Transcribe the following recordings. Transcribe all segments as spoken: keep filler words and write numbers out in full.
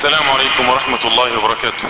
السلام عليكم ورحمة الله وبركاته.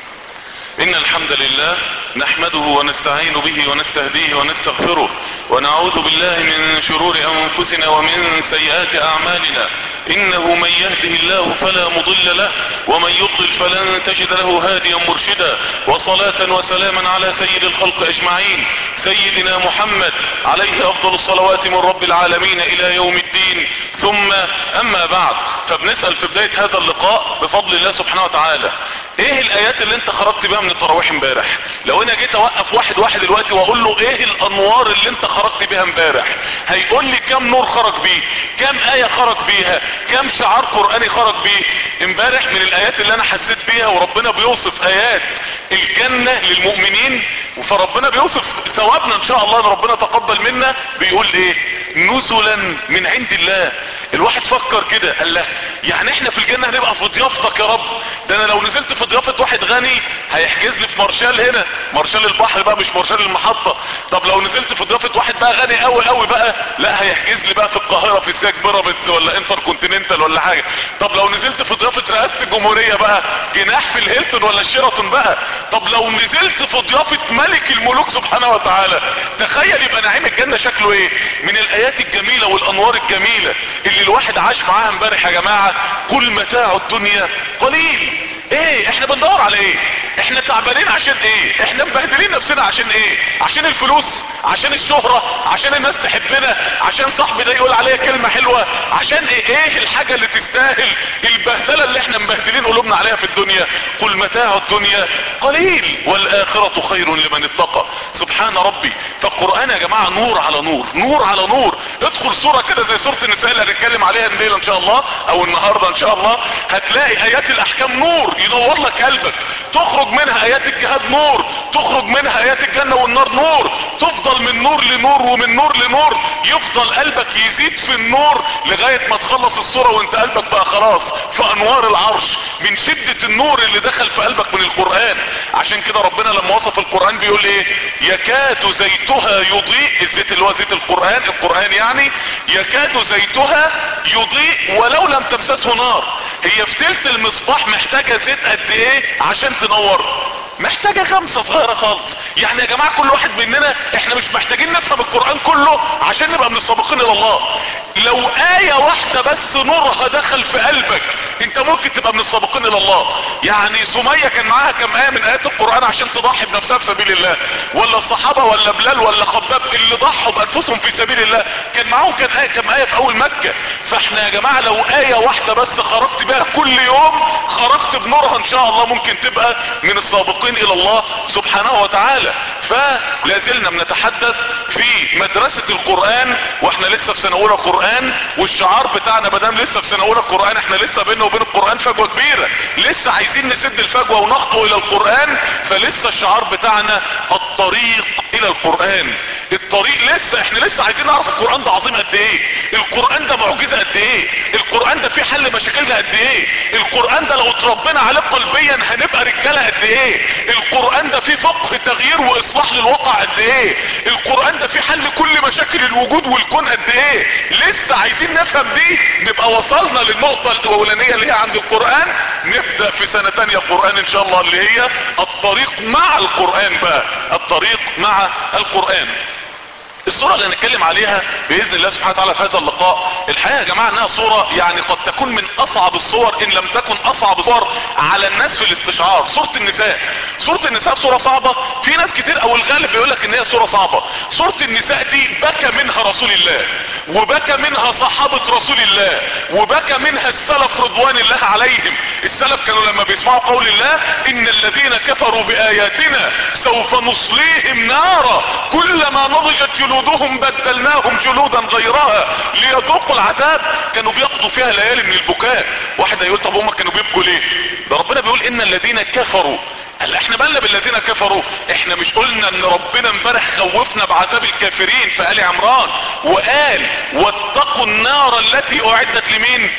إن الحمد لله نحمده ونستعين به ونستهديه ونستغفره ونعوذ بالله من شرور أنفسنا ومن سيئات أعمالنا. إنه من يهده الله فلا مضل له ومن يضلل فلن تجد له هاديا مرشدا، وصلاة وسلاما على سيد الخلق أجمعين سيدنا محمد عليه أفضل الصلوات من رب العالمين إلى يوم الدين. ثم أما بعد، فبنسأل في بداية هذا اللقاء بفضل الله سبحانه وتعالى ايه الايات اللي انت خرجت بها من التراويح امبارح؟ لو انا جيت اوقف واحد واحد دلوقتي واقول له ايه الانوار اللي انت خرجت بيها امبارح، هيقول لي كم نور خرج بيه، كم ايه خرج بيها، كم شعار قرآني خرج بيه امبارح. من الايات اللي انا حسيت بيها، وربنا بيوصف ايات الجنة للمؤمنين، فربنا بيوصف ثوابنا ان شاء الله ان ربنا تقبل منا، بيقول ايه؟ نزلا من عند الله. الواحد فكر كده، قال له يعني احنا في الجنة هنبقى في ضيافتك يا رب؟ ده انا لو نزلت في ضيافة واحد غني هيحجز لي في مارشال هنا، مارشال البحر بقى مش مارشال المحطة. طب لو نزلت في ضيافة واحد بقى غني قوي قوي بقى، لا هيحجز لي بقى في القاهرة في سياج بيراميدز ولا انتر كونتيننتال ولا حاجة. طب لو نزلت في ضيافة رئاسة الجمهورية بقى، جناح في الهيلتون ولا الشيراتون بقى. طب لو نزلت في ضيافة ملك الملوك سبحانه وتعالى، تخيل يبقى نعيم الجنة شكله ايه. من الايات الجميلة والانوار الجميلة اللي الواحد عاش معاها امبارح يا جماعة، كل متاع الدنيا قليل. ايه احنا بندور على ايه؟ احنا تعبانين عشان ايه؟ احنا مبهدلين نفسنا عشان ايه؟ عشان الفلوس؟ عشان الشهرة؟ عشان الناس تحبنا؟ عشان صاحبي ده يقول عليا كلمة حلوة؟ عشان ايه؟ ايه الحاجة اللي تستاهل البهدلة اللي احنا مبهدلين قلوبنا عليها في الدنيا؟ قل متاع الدنيا قليل والآخرة خير لمن اتقى. سبحان ربي. فالقرآن يا جماعة نور على نور، نور على نور. ادخل سورة كده زي سورة النساء اللي هنتكلم عليها الليلة ان شاء الله او النهاردة ان شاء الله، هتلاقي ايات الاحكام نور ينور لك قلبك، تخرج منها ايات الجهاد نور، تخرج منها ايات الجنة والنار نور، تفضل من نور لنور ومن نور لنور، يفضل قلبك يزيد في النور لغاية ما تخلص السورة وانت قلبك بقى خلاص في انوار العرش من شدة النور اللي دخل في قلبك من القرآن. عشان كده ربنا لما وصف القرآن بيقول ايه؟ يكاد زيتها يضيء، الزيت اللي هو زيت القرآن، القرآن يعني يكاد زيتها يضيء ولو لم تمسسه نار. هي فتيلة المصباح محتاجة زيت قد ايه عشان تنور؟ محتاجة خمسة صغيرة خالص. يعني يا جماعة كل واحد مننا احنا مش محتاجين نفهم القرآن كله عشان نبقى من السابقين الى الله. لو آية واحدة بس نورها دخل في قلبك، انت ممكن تبقى من السابقين الى الله. يعني سمية كان معاها كم آية من آيات القرآن عشان تضحي بنفسها في سبيل الله، ولا الصحابة ولا بلال ولا خباب اللي ضحوا بأنفسهم في سبيل الله كان معاهم كان آية كم آية في اول مكة. فاحنا يا جماعة لو آية واحدة بس خرجت بها كل يوم، خرجت بنورها ان شاء الله ممكن تبقى من السابقين الى الله سبحانه وتعالى. فلازلنا بنتحدث في مدرسة القرآن واحنا لسه في سنة اولى قرآن، والشعار بتاعنا مدام لسه في سنة اولى قرآن احنا لسه بيننا وبين القرآن فجوة كبيرة، لسه عايزين نسد الفجوة ونخطو الى القرآن. فلسه الشعار بتاعنا الطريق الى القرآن. الطريق لسه احنا لسه عايزين نعرف القرآن ده عظيم قد ايه، القرآن ده معجزة قد ايه، القرآن ده فيه حل مشاكلنا قد ايه، القرآن ده لو اتربينا عليه قلبيا هنبقى رجالة قد ايه، القرآن ده فيه فقه تغيير واصلاح للواقع قد ايه، القرآن ده فيه حل كل مشاكل الوجود والكون قد ايه. لسه عايزين نفهم دي، نبقى وصلنا للنقطة الاولانية اللي هي عند القرآن، نبدأ في سنة تانية قرآن ان شاء الله اللي هي الطريق مع القرآن بقى، الطريق مع القرآن. الصورة اللي هنتكلم عليها بإذن الله سبحانه وتعالى في هذا اللقاء، الحقيقة يا جماعة انها صورة يعني قد تكون من اصعب الصور ان لم تكن اصعب الصور على الناس في الاستشعار. صورة النساء. صورة النساء صورة صعبة، في ناس كتير او الغالب بيقولك ان هي صورة صعبة. صورة النساء دي بكى منها رسول الله، وبكى منها صحابة رسول الله، وبكى منها السلف رضوان الله عليهم. السلف كانوا لما بيسمعوا قول الله ان الذين كفروا بآياتنا سوف نصليهم نارا كلما نضجت جلودهم بدلناهم جلودا غيرها ليذوقوا العذاب، كانوا بيقضوا فيها ليالي من البكاء. واحد هيقول طب هم كانوا بيبكوا ليه؟ ده ربنا بيقول ان الذين كفروا. قال احنا بالنا بالذين كفروا؟ احنا مش قلنا ان ربنا امبارح خوفنا بعذاب الكافرين في آل عمران، وقال واتقوا النار التي اعدت لمين؟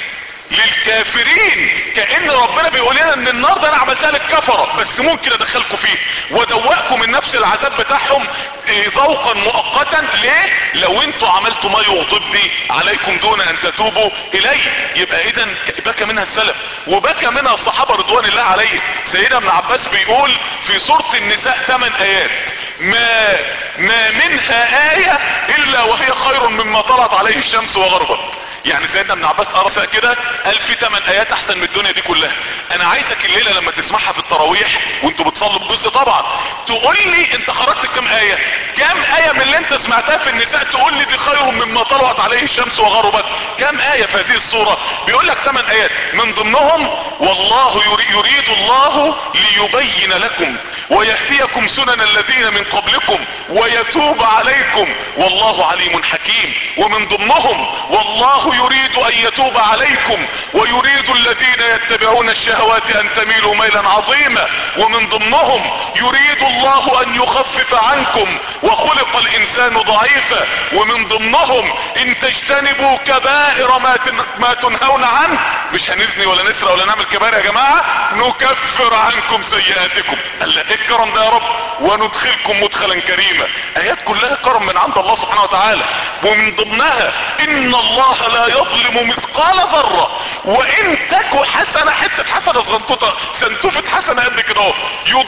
للكافرين، كأن ربنا بيقول لنا ان النار ده انا عملتها للكفرة بس ممكن ادخلكم فيه وادوقكم من نفس العذاب بتاعهم ذوقا مؤقتا. ليه؟ لو انتوا عملتوا ما يغضبني عليكم دون ان تتوبوا اليه. يبقى اذا بكى منها السلف وبكى منها الصحابة رضوان الله عليهم. سيدنا ابن عباس بيقول في سورة النساء ثمان ايات ما ما منها آية الا وهي خير مما طلعت عليه الشمس وغربت. يعني سيدنا ابن عباس قرأ كده قال في ثمان ايات احسن من الدنيا دي كلها. انا عايزك الليلة لما تسمعها في التراويح وانتوا بتصلوا بجزء طبعا تقول لي انت خرجت كم اية، كم اية من اللي انت سمعتها في النساء تقول لي دي خير مما طلعت عليه الشمس وغربت. كم اية في هذه الصورة؟ بيقول لك ثمان ايات من ضمنهم والله يريد الله ليبين لكم ويهديكم سنن الذين من قبلكم ويتوب عليكم والله عليم حكيم. ومن ضمنهم والله يريد ان يتوب عليكم ويريد الذين يتبعون الشهوات ان تميلوا ميلا عظيما. ومن ضمنهم يريد الله ان يخفف عنكم وخلق الانسان ضعيفا. ومن ضمنهم ان تجتنبوا كبائر ما, تن... ما تنهون عنه، مش هنزني ولا نسرق ولا نعمل كبائر يا جماعة، نكفر عنكم سيئاتكم. قال ايه الكرم ده يا رب؟ وندخلكم مدخلا كريما. ايات كلها كرم من عند الله سبحانه وتعالى. ومن ضمنها ان الله لا يظلم مثقال ذرة وان تك حسنة، حتة حسنة صغنطوطة سنتوفة حسنة قد كده اهو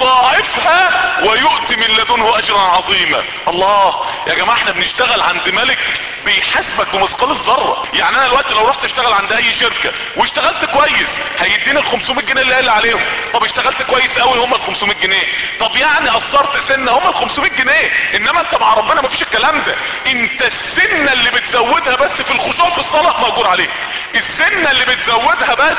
يضاعفها ويؤتي من لدنه اجرا عظيما. الله يا جماعة احنا بنشتغل عند ملك بيحاسبك بمثقال الذرة. يعني انا دلوقتي لو رحت اشتغل عند اي شركة واشتغلت كويس هيديني ال خمسمية جنيه اللي قال عليهم. طب اشتغلت كويس قوي هم ال خمسمية جنيه. طب يعني قصرت سنة هم ال خمسمية جنيه. انما انت مع ربنا مفيش الكلام ده. انت السنة اللي بتزودها بس في الخشوع في الصلاة مأجور عليها. السنة اللي بتزودها بس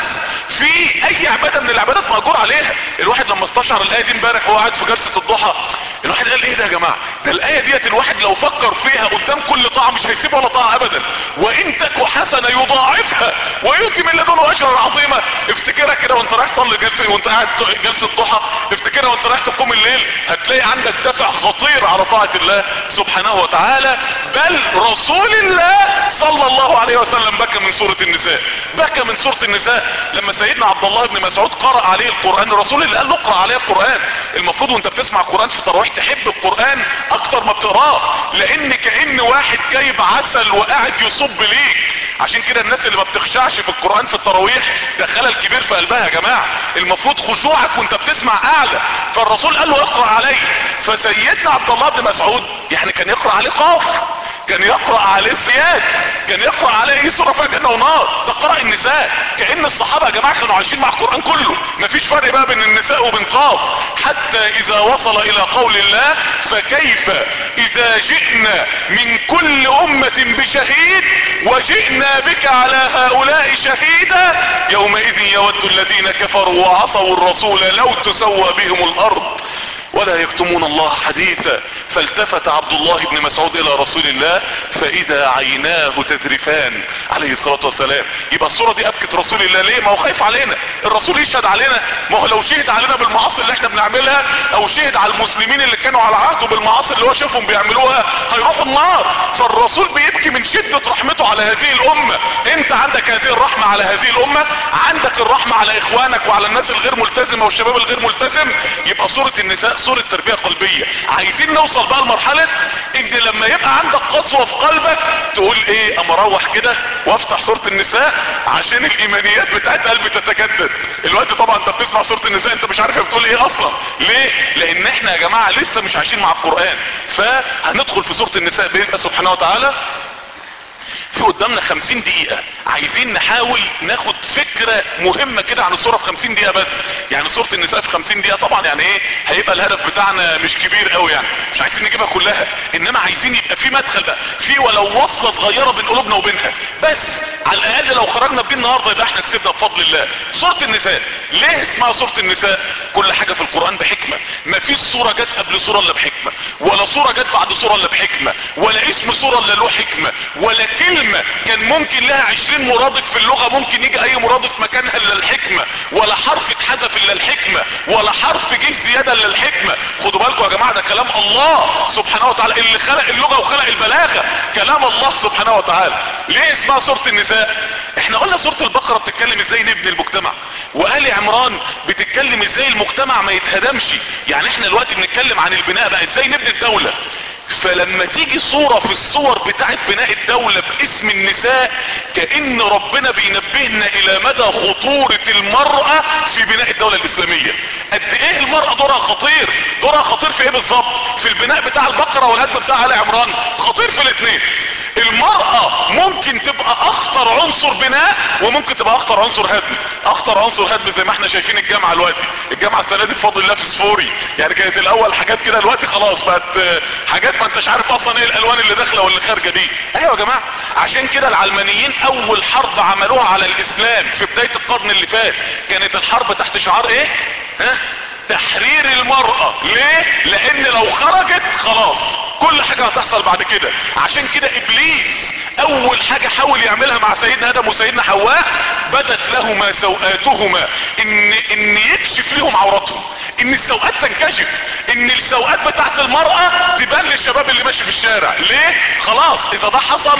في اي عبادة من العبادات مأجور عليها. الواحد لما استشعر الاية دي امبارح وهو قاعد في جلسة الضحى الواحد قال ايه ده يا جماعة؟ ده الاية ديت الواحد لو فكر فيها قدام كل طاعة مش هيسيب ولا طاعة ابدا. وان تك حسنة يضاعفها ويؤتي من لدنه اجرا عظيما. افتكرها كده وانت رايح تصلي جلسة وانت قاعد جلسة الضحى، افتكرها وانت رايح تقوم الليل، هتلاقي عندك دافع خطير على طاعة الله سبحانه وتعالى. بل رسول الله صلى الله عليه وسلم بكى من سورة النساء. بكى من سورة النساء لما سيدنا عبد الله بن مسعود قرأ عليه القرآن. الرسول اللي قال له اقرأ عليه القرآن. المفروض وانت بتسمع القرآن في التراويح تحب القرآن اكتر ما بتقراه، لان كأن واحد جايب عسل وقاعد يصب ليك. عشان كده الناس اللي ما بتخشعش في القرآن في التراويح ده خلل كبير في قلبها يا جماعة. المفروض خشوعك وانت بتسمع اعلى. فالرسول قال له اقرأ عليه. فسيدنا عبد الله بن مسعود يعني كان يقرأ عليه قاف، كان يقرأ عليه السياد، كان يقرأ عليه ايه سورة فيها جنة ونار. ده قرأ النساء. كأن الصحابة يا جماعة كانوا عايشين مع القرآن كله. مفيش فرق بقى بين النساء وبين قاف. حتى اذا وصل الى قول الله فكيف اذا جئنا من كل امة بشهيد وجئنا بك على هؤلاء شهيدا يومئذ يود الذين كفروا وعصوا الرسول لو تسوى بهم الارض ولا يكتمون الله حديثا. فالتفت عبد الله بن مسعود الى رسول الله فاذا عيناه تذرفان عليه الصلاة والسلام. يبقى الصورة دي ابكت رسول الله ليه؟ ما هو خايف علينا. الرسول يشهد علينا. ما هو لو شهد علينا بالمعاصي اللي احنا بنعملها او شهد على المسلمين اللي كانوا على عهده بالمعاصي اللي هو شافهم بيعملوها هيروحوا النار. فالرسول بيبكي من شدة رحمته على هذه الامة. انت عندك هذه الرحمة على هذه الامة، عندك الرحمة على اخوانك وعلى الناس الغير ملتزمة والشباب الغير ملتزم. يبقى سورة النساء سورة تربية قلبية. عايزين نوصل بقى لمرحلة ان لما يبقى عندك قسوة في قلبك تقول ايه اما اروح كده وافتح سورة النساء عشان الايمانيات بتاعت قلبي تتجدد. الوقت طبعا انت بتسمع سورة النساء انت مش عارف هي بتقول ايه اصلا. ليه؟ لان احنا يا جماعة لسه مش عايشين مع القرآن. فهندخل في سورة النساء بإذن الله سبحانه وتعالى. في قدامنا خمسين دقيقة عايزين نحاول ناخد فكرة مهمة كده عن الصورة في خمسين دقيقة بس. يعني صورة النساء في خمسين دقيقة طبعا يعني ايه هيبقى الهدف بتاعنا مش كبير قوي، يعني مش عايزين نجيبها كلها، انما عايزين يبقى في مدخل بقى في ولو وصلة صغيرة بين قلوبنا وبينها بس. على الاقل لو خرجنا بدين النهاردة يبقى احنا كسبنا بفضل الله. صورة النساء ليه اسمها صورة النساء؟ كل حاجة في القرآن بحكمة. ما فيش صورة جت قبل صورة الا بحكمة، ولا صورة جت بعد صورة الا بحكمة، ولا اسم صورة الا له حكمة، ولا كلمة كان ممكن لها عشرين مرادف في اللغة ممكن يجي اي مرادف مكانها الا الحكمة، ولا حرف اتحذف الا الحكمة، ولا حرف جه زيادة الا الحكمة. خدوا بالكم يا جماعة ده كلام الله سبحانه وتعالى اللي خلق اللغة وخلق البلاغة. كلام الله سبحانه وتعالى. ليه اسمها سورة النساء؟ احنا قلنا سورة البقرة بتتكلم ازاي نبني المجتمع، وآل عمران بتتكلم ازاي المجتمع ما يتهدمش. يعني احنا دلوقتي بنتكلم عن البناء بقى، ازاي نبني الدولة. فلما تيجي صورة في الصور بتاعت بناء الدولة باسم النساء، كأن ربنا بينبهنا الى مدى خطورة المرأة في بناء الدولة الاسلامية. قد ايه المرأة دورها خطير. دورها خطير في ايه بالظبط؟ في البناء بتاع البقرة والهدم بتاع آل عمران، خطير في الاثنين. المرأة ممكن تبقى اخطر عنصر بناء، وممكن تبقى اخطر عنصر هدم. اخطر عنصر هدم زي ما احنا شايفين الجامعة دلوقتي، الجامعة السنة دي بفضل الله فسفوري، يعني كانت الاول حاجات كده، دلوقتي خلاص بقت حاجات ما انتش عارف اصلا ايه الالوان اللي داخله واللي خارجه دي. ايوه يا جماعه، عشان كده العلمانيين اول حرب عملوها على الاسلام في بدايه القرن اللي فات كانت الحرب تحت شعار ايه؟ ها؟ تحرير المرأة. ليه؟ لان لو خرجت خلاص كل حاجة هتحصل بعد كده. عشان كده ابليس اول حاجة حاول يعملها مع سيدنا ادم وسيدنا حواء، بدت لهما سوآتهما، ان ان يكشف لهم عوراتهم، ان السوءات تنكشف، ان السوءات بتاعت المرأة تبان للشباب اللي ماشي في الشارع. ليه؟ خلاص اذا ده حصل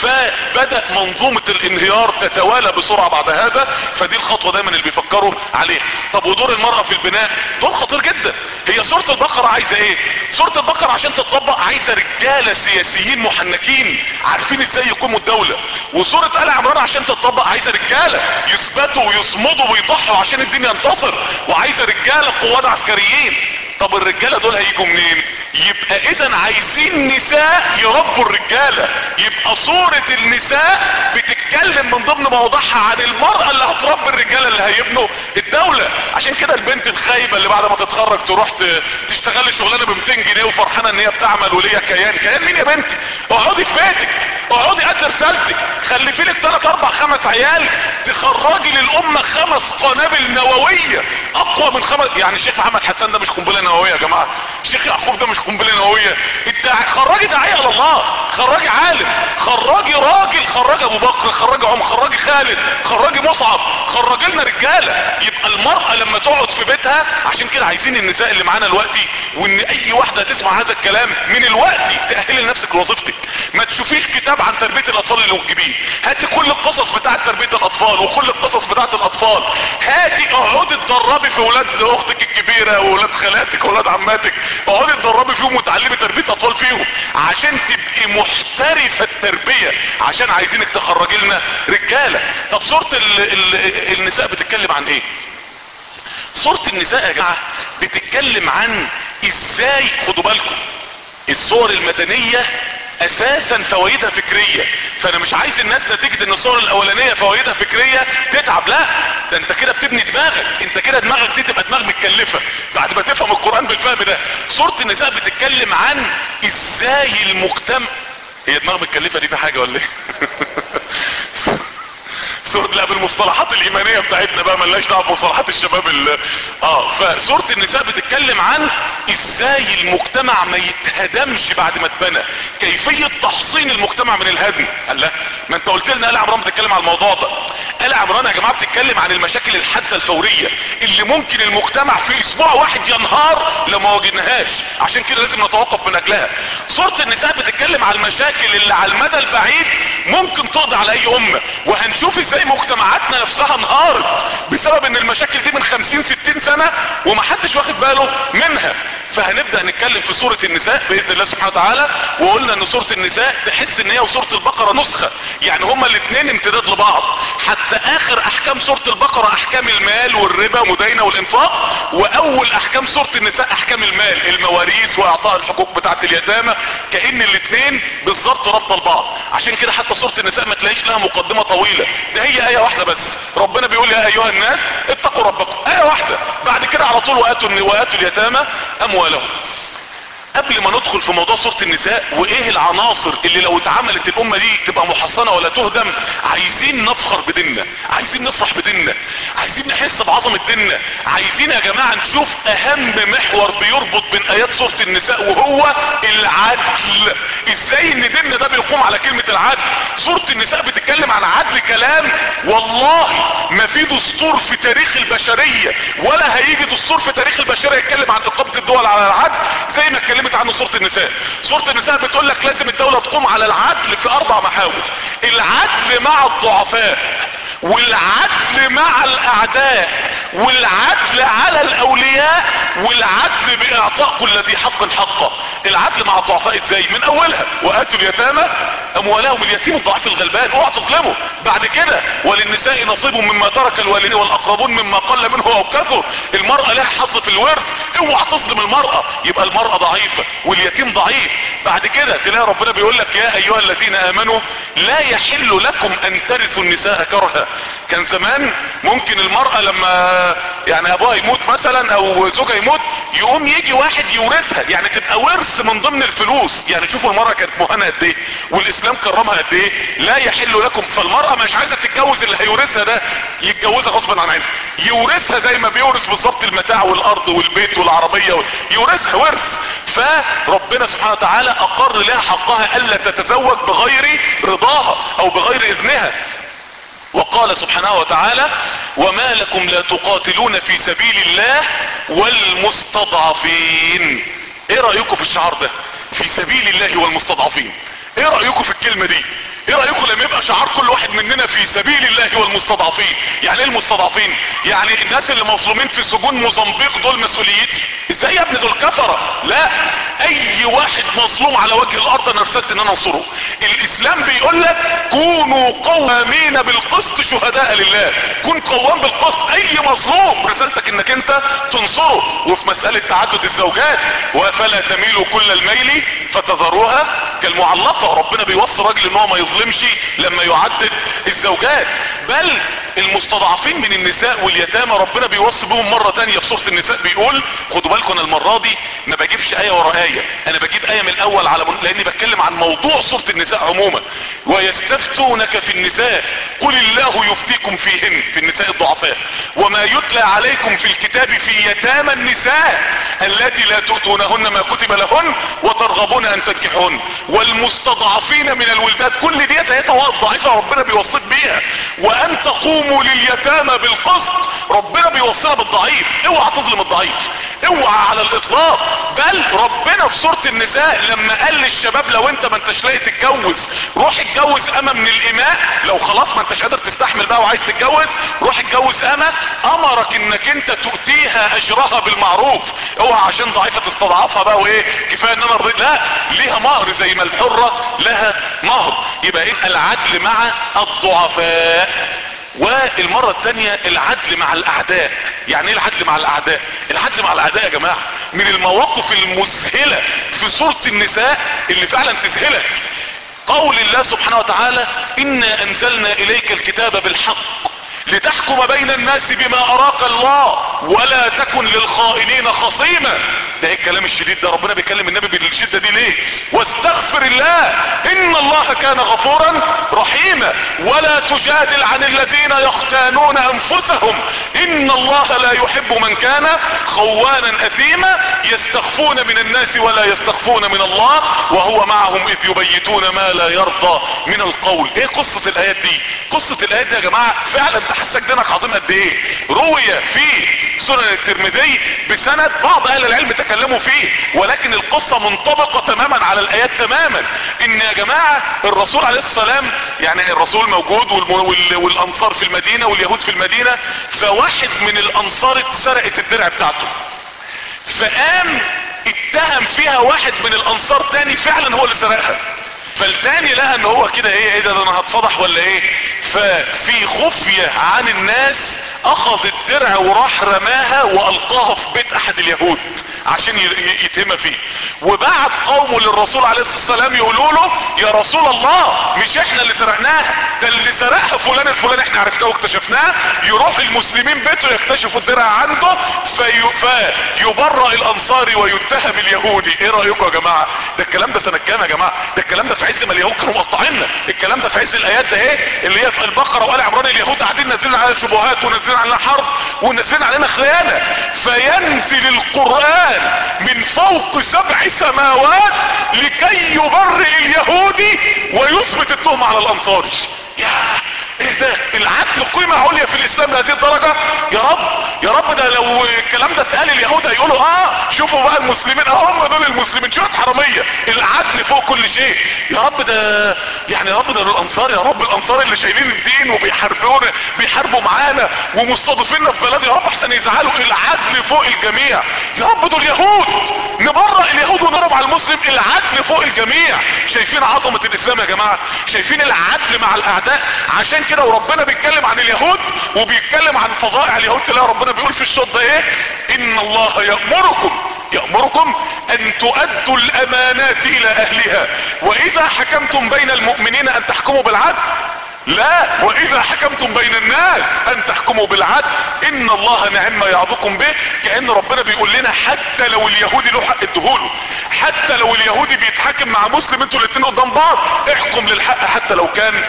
فبدأ منظومة الانهيار تتوالى بسرعة بعد هذا. فدي الخطوة دايما اللي بيفكروا عليها. طب ودور المرأة في البناء؟ دور خطير جدا. هي سورة البقرة عايزة ايه؟ سورة البقرة عشان تتطبق عايزة رجالة سياسيين محنكين عارفين ازاي يقوموا الدولة. وسورة آل عمران عشان تتطبق عايزة رجالة يثبتوا ويصمدوا ويضحوا عشان الدين ينتصر، وعايزة رجالة قوات عسكريين. طب الرجالة دول هيجوا منين؟ يبقى اذا عايزين نساء يربوا الرجالة. يبقى صورة النساء بتتكلم من ضمن مواضيعها عن المرأة اللي هتربي الرجالة اللي هيبنوا الدولة. عشان كده البنت الخايبة اللي بعد ما تتخرج تروح تشتغل شغلانة ب مئتين جنيه وفرحانة ان هي بتعمل وليها كيان. كيان مين يا بنتي؟ اقعدي في بيتك، اقعدي قد رسالتك، خلفي لك ثلاث اربع خمس عيال، تخرجي للامة خمس قنابل نووية اقوى من خمس. يعني الشيخ محمد حسان ده مش قنبلة نووية يا جماعة، الشيخ يعقوب ده مش قنبلة نووية. خرجي داعية على الله، خرجي عالم، خرجي راجل، خرجي ابو بكر، خرجي عمر، خرجي خالد، خرجي مصعب، خرجي لنا رجالة. يبقى المرأة لما تقعد في بيتها. عشان كده عايزين النساء اللي معانا دلوقتي، وان اي واحدة تسمع هذا الكلام من الوقت تأهلي لنفسك لوظيفتك. ما تشوفيش كتاب عن تربية الاطفال اللي موجبين، هاتي كل القصص بتاعت تربية الاطفال وكل القصص بتاعت الاطفال، هاتي اقعدي اتدربي في ولاد اختك الكبيرة وولاد خالاتك وولاد عماتك، اقعدي اتدربي فيهم وتعلمي تربية اطفال فيهم عشان تبقي محترفة التربية، عشان عايزينك تخرجي لنا رجالة. طب سورة ال ال النساء بتتكلم عن ايه؟ سورة النساء يا جماعة بتتكلم عن ازاي، خدوا بالكم الصور المدنية اساسا فوائدها فكرية. فانا مش عايز الناس نتيجة ان الصور الاولانية فوائدها فكرية تتعب، لا ده انت كده بتبني دماغك، انت كده دماغك دي تبقى دماغ متكلفة بعد ما تفهم القرآن بالفهم ده. سورة النساء بتتكلم عن ازاي المجتمع. هي دماغ متكلفة دي في حاجة ولا ايه؟ سورة لا بالمصطلحات الايمانية بتاعتنا بقى، ملناش دعوه بمصطلحات الشباب ال... اه فسورة النساء بتتكلم عن ازاي المجتمع ما يتهدمش بعد ما اتبنى، كيفية تحصين المجتمع من الهدم. قال لا ما انت قلت لنا آل عمران بتتكلم على الموضوع ده. آل عمران يا جماعة بتتكلم عن المشاكل الحادة الفورية اللي ممكن المجتمع في اسبوع واحد ينهار لو ما واجهناهاش، عشان كده لازم نتوقف من اجلها. سورة النساء بتتكلم على المشاكل اللي على المدى البعيد ممكن تقضي على اي امة، وهنشوف ازاي مجتمعاتنا نفسها انهارت بسبب ان المشاكل دي من خمسين ستين سنة ومحدش واخد باله منها. فهنبدأ نتكلم في سورة النساء بإذن الله سبحانه وتعالى. وقلنا ان سورة النساء تحس ان هي وسورة البقرة نسخة، يعني هما الاثنين امتداد لبعض. حتى اخر احكام سورة البقرة احكام المال والربا والمداينة والانفاق، واول احكام سورة النساء احكام المال، المواريث واعطاء الحقوق بتاعت اليتامى، كأن الاثنين بالظبط ربط لبعض. عشان كده حتى سورة النساء ما تلاقيش لها مقدمة طويلة، ده هي ايه واحدة بس. ربنا بيقول يا ايها الناس اتقوا ربكم، ايه واحدة، بعد كده على طول واتوا واتوا اليتامى اموالهم. قبل ما ندخل في موضوع سورة النساء وايه العناصر اللي لو اتعملت الامة دي تبقى محصنة ولا تهدم، عايزين نفخر بديننا، عايزين نفرح بديننا، عايزين نحس بعظمة ديننا، عايزين يا جماعة نشوف اهم محور بيربط بين ايات سورة النساء وهو العدل. ازاي ان ديننا ده بيقوم على كلمة العدل. سورة النساء بتتكلم عن عدل كلام والله ما في دستور في تاريخ البشرية ولا هيجي دستور في تاريخ البشرية يتكلم عن اقامة الدول على العدل زي ما اتكلم اتكلمت عنه سورة النساء. سورة النساء بتقول لك لازم الدولة تقوم على العدل في اربع محاور: العدل مع الضعفاء، والعدل مع الاعداء، والعدل على الاولياء، والعدل باعطاء كل ذي حق حقه. العدل مع الضعفاء ازاي؟ من اولها واتوا اليتامى اموالهم، اليتيم الضعيف الغلبان اوعى تظلمه. بعد كده وللنساء نصيب مما ترك الوالدين والاقربون مما قل منه او كثر. المرأة لها حظ في الورث، اوعى تظلم المرأة، يبقى المرأة ضعيفة واليتيم ضعيف. بعد كده تلاقي ربنا بيقول لك يا ايها الذين امنوا لا يحل لكم ان ترثوا النساء كرها. كان زمان ممكن المرأة لما يعني ابوها يموت مثلا او زوجها يموت يقوم يجي واحد يورثها، يعني تبقى ورث من ضمن الفلوس. يعني شوفوا المرأة كانت مهانة قد ايه والاسلام كرمها قد ايه. لا يحل لكم، فالمرأة مش عايزة تتجوز اللي هيورثها ده، يتجوزها غصبا عن عينها، يورثها زي ما بيورث بالظبط المتاع والارض والبيت والعربية، يورثها ورث. فربنا سبحانه وتعالى اقر لها حقها الا تتزوج بغير رضاها او بغير اذنها. وقال سبحانه وتعالى وما لكم لا تقاتلون في سبيل الله والمستضعفين. ايه رأيكم في الشعار ده؟ في سبيل الله والمستضعفين. ايه رأيكم في الكلمة دي؟ ايه رأيكم لما يبقى شعار كل واحد مننا في سبيل الله والمستضعفين؟ يعني ايه المستضعفين؟ يعني الناس اللي مظلومين في سجون موزمبيق دول مسؤوليتي؟ ازاي يا ابني دول كفرة؟ لا، اي واحد مظلوم على وجه الارض انا ارسلت ان انا انصره. الاسلام بيقول لك كونوا قوامين بالقسط شهداء لله، كن قوام بالقسط. اي مظلوم رسالتك انك انت تنصره. وفي مسألة تعدد الزوجات وفلا تميلوا كل الميل فتذروها كالمعلقة، ربنا بيوصي راجل ان هو ما يظلمش لما يعدد الزوجات. بل المستضعفين من النساء واليتامى ربنا بيوصي بهم مرة تانية في سورة النساء، بيقول خدوا بالكم انا المرة دي ما بجيبش اية ورا اية، انا بجيب اية من الاول على من... لاني بتكلم عن موضوع سورة النساء عموما. ويستفتونك في النساء قل الله يفتيكم فيهن، في النساء الضعفاء، وما يتلى عليكم في الكتاب في يتامى النساء التي لا تؤتونهن ما كتب لهن وترغبون ان تنكحهن والمستضعفين من الولدان. كل ديت ايات ضعيفة ربنا بيوصيك بيها. وان تقوموا لليتامى بالقسط، ربنا بيوصينا بالضعيف، اوعى تظلم الضعيف، اوعى على الاطلاق. بل ربنا في سورة النساء لما قال للشباب لو انت ما انتش لاقي تتجوز روح اتجوز اما من الاماء، لو خلاص ما انتش قادر تستحمل بقى وعايز تتجوز روح اتجوز اما، امرك انك انت تؤتيها اجرها بالمعروف. اوعى عشان ضعيفة تستضعفها بقى وايه كفاية ان انا رضيت، لا، ليها مهر زي ما الحرة لها مهر. يبقى ايه؟ العدل مع الضعفاء. والمرة الثانية العدل مع الاعداء. يعني ايه العدل مع الاعداء؟ العدل مع الاعداء يا جماعة من المواقف المذهلة في سورة النساء اللي فعلا تذهلك. قول الله سبحانه وتعالى انا انزلنا اليك الكتاب بالحق لتحكم بين الناس بما اراك الله ولا تكن للخائنين خصيما. ده ايه الكلام الشديد ده؟ ربنا بيكلم النبي بالشدة دي ليه؟ واستغفر الله ان الله كان غفورا رحيما. ولا تجادل عن الذين يختانون انفسهم ان الله لا يحب من كان خوانا اثيما يستخفون من الناس ولا يستخفون من الله وهو معهم اذ يبيتون ما لا يرضى من القول. ايه قصة الايات دي؟ قصة الايات دي يا جماعة فعلا تحسك دينك عظيم قد ايه. روي في سنن الترمذي بسند، بعض اهل العلم تكلموا فيه، ولكن القصة منطبقة تماما على الايات تماما. ان يا جماعة الرسول عليه السلام، يعني الرسول موجود والانصار في المدينة واليهود في المدينة، فواحد من الانصار اتسرقت الدرع بتاعته، فقام اتهم فيها واحد من الانصار تاني فعلا هو اللي سرقها. فالتاني لقى ان هو كده ايه ايه ده انا هتفضح ولا ايه، ففي خفية عن الناس اخذ الدرع وراح رماها والقاها في بيت احد اليهود عشان يتهم فيه. وبعت قومه للرسول عليه الصلاة والسلام يقولوا له يا رسول الله مش احنا اللي سرقناها، ده اللي سرقها فلان الفلاني احنا عرفناه واكتشفناه. يروح المسلمين بيته يكتشفوا الدرع عنده في... فيبرأ الانصاري ويتهم اليهودي. ايه رأيكم يا جماعة؟ ده الكلام ده سنة كام يا جماعة؟ ده الكلام ده في عز ما اليهود كانوا مقطعيننا، الكلام ده في عز الايات ده ايه اللي هي في البقرة وآل عمران. اليهود قاعدين نازلين علينا شبهات ونازلين علينا حرب ونازلين علينا خيانة، فينزل القرآن من فوق سبع سماوات لكي يبرئ اليهودي ويثبت التهمة على الانصاري. يا ايه ده؟ العدل قيمة عليا في الاسلام لهذه الدرجة. يا رب يا رب ده لو الكلام ده اتقال اليهود هيقولوا اه شوفوا بقى المسلمين اه هم دول المسلمين شوية حرامية، العدل فوق كل شيء. يا رب ده يعني يا رب ده الانصار، يا رب الانصار اللي شايلين الدين وبيحاربونا بيحاربوا معانا ومستضيفيننا في بلد، يا رب احسن يزعلوا، العدل فوق الجميع. يا رب دول يهود نبرأ اليهود ونضرب على المسلم، العدل فوق الجميع. شايفين عظمة الاسلام يا جماعة؟ شايفين العدل مع الاعداء؟ عشان كده وربنا بيتكلم عن اليهود وبيتكلم عن فظائع اليهود، تلاقي ربنا بيقول في الشوط ده ايه؟ ان الله يأمركم يأمركم ان تؤدوا الامانات الى اهلها واذا حكمتم بين المؤمنين ان تحكموا بالعدل. لا، واذا حكمتم بين الناس ان تحكموا بالعدل ان الله نعم ما يعظكم به. كأن ربنا بيقول لنا حتى لو اليهودي له حق ادهوله، حتى لو اليهودي بيتحاكم مع مسلم انتوا الاتنين قدام بعض احكم للحق حتى لو كان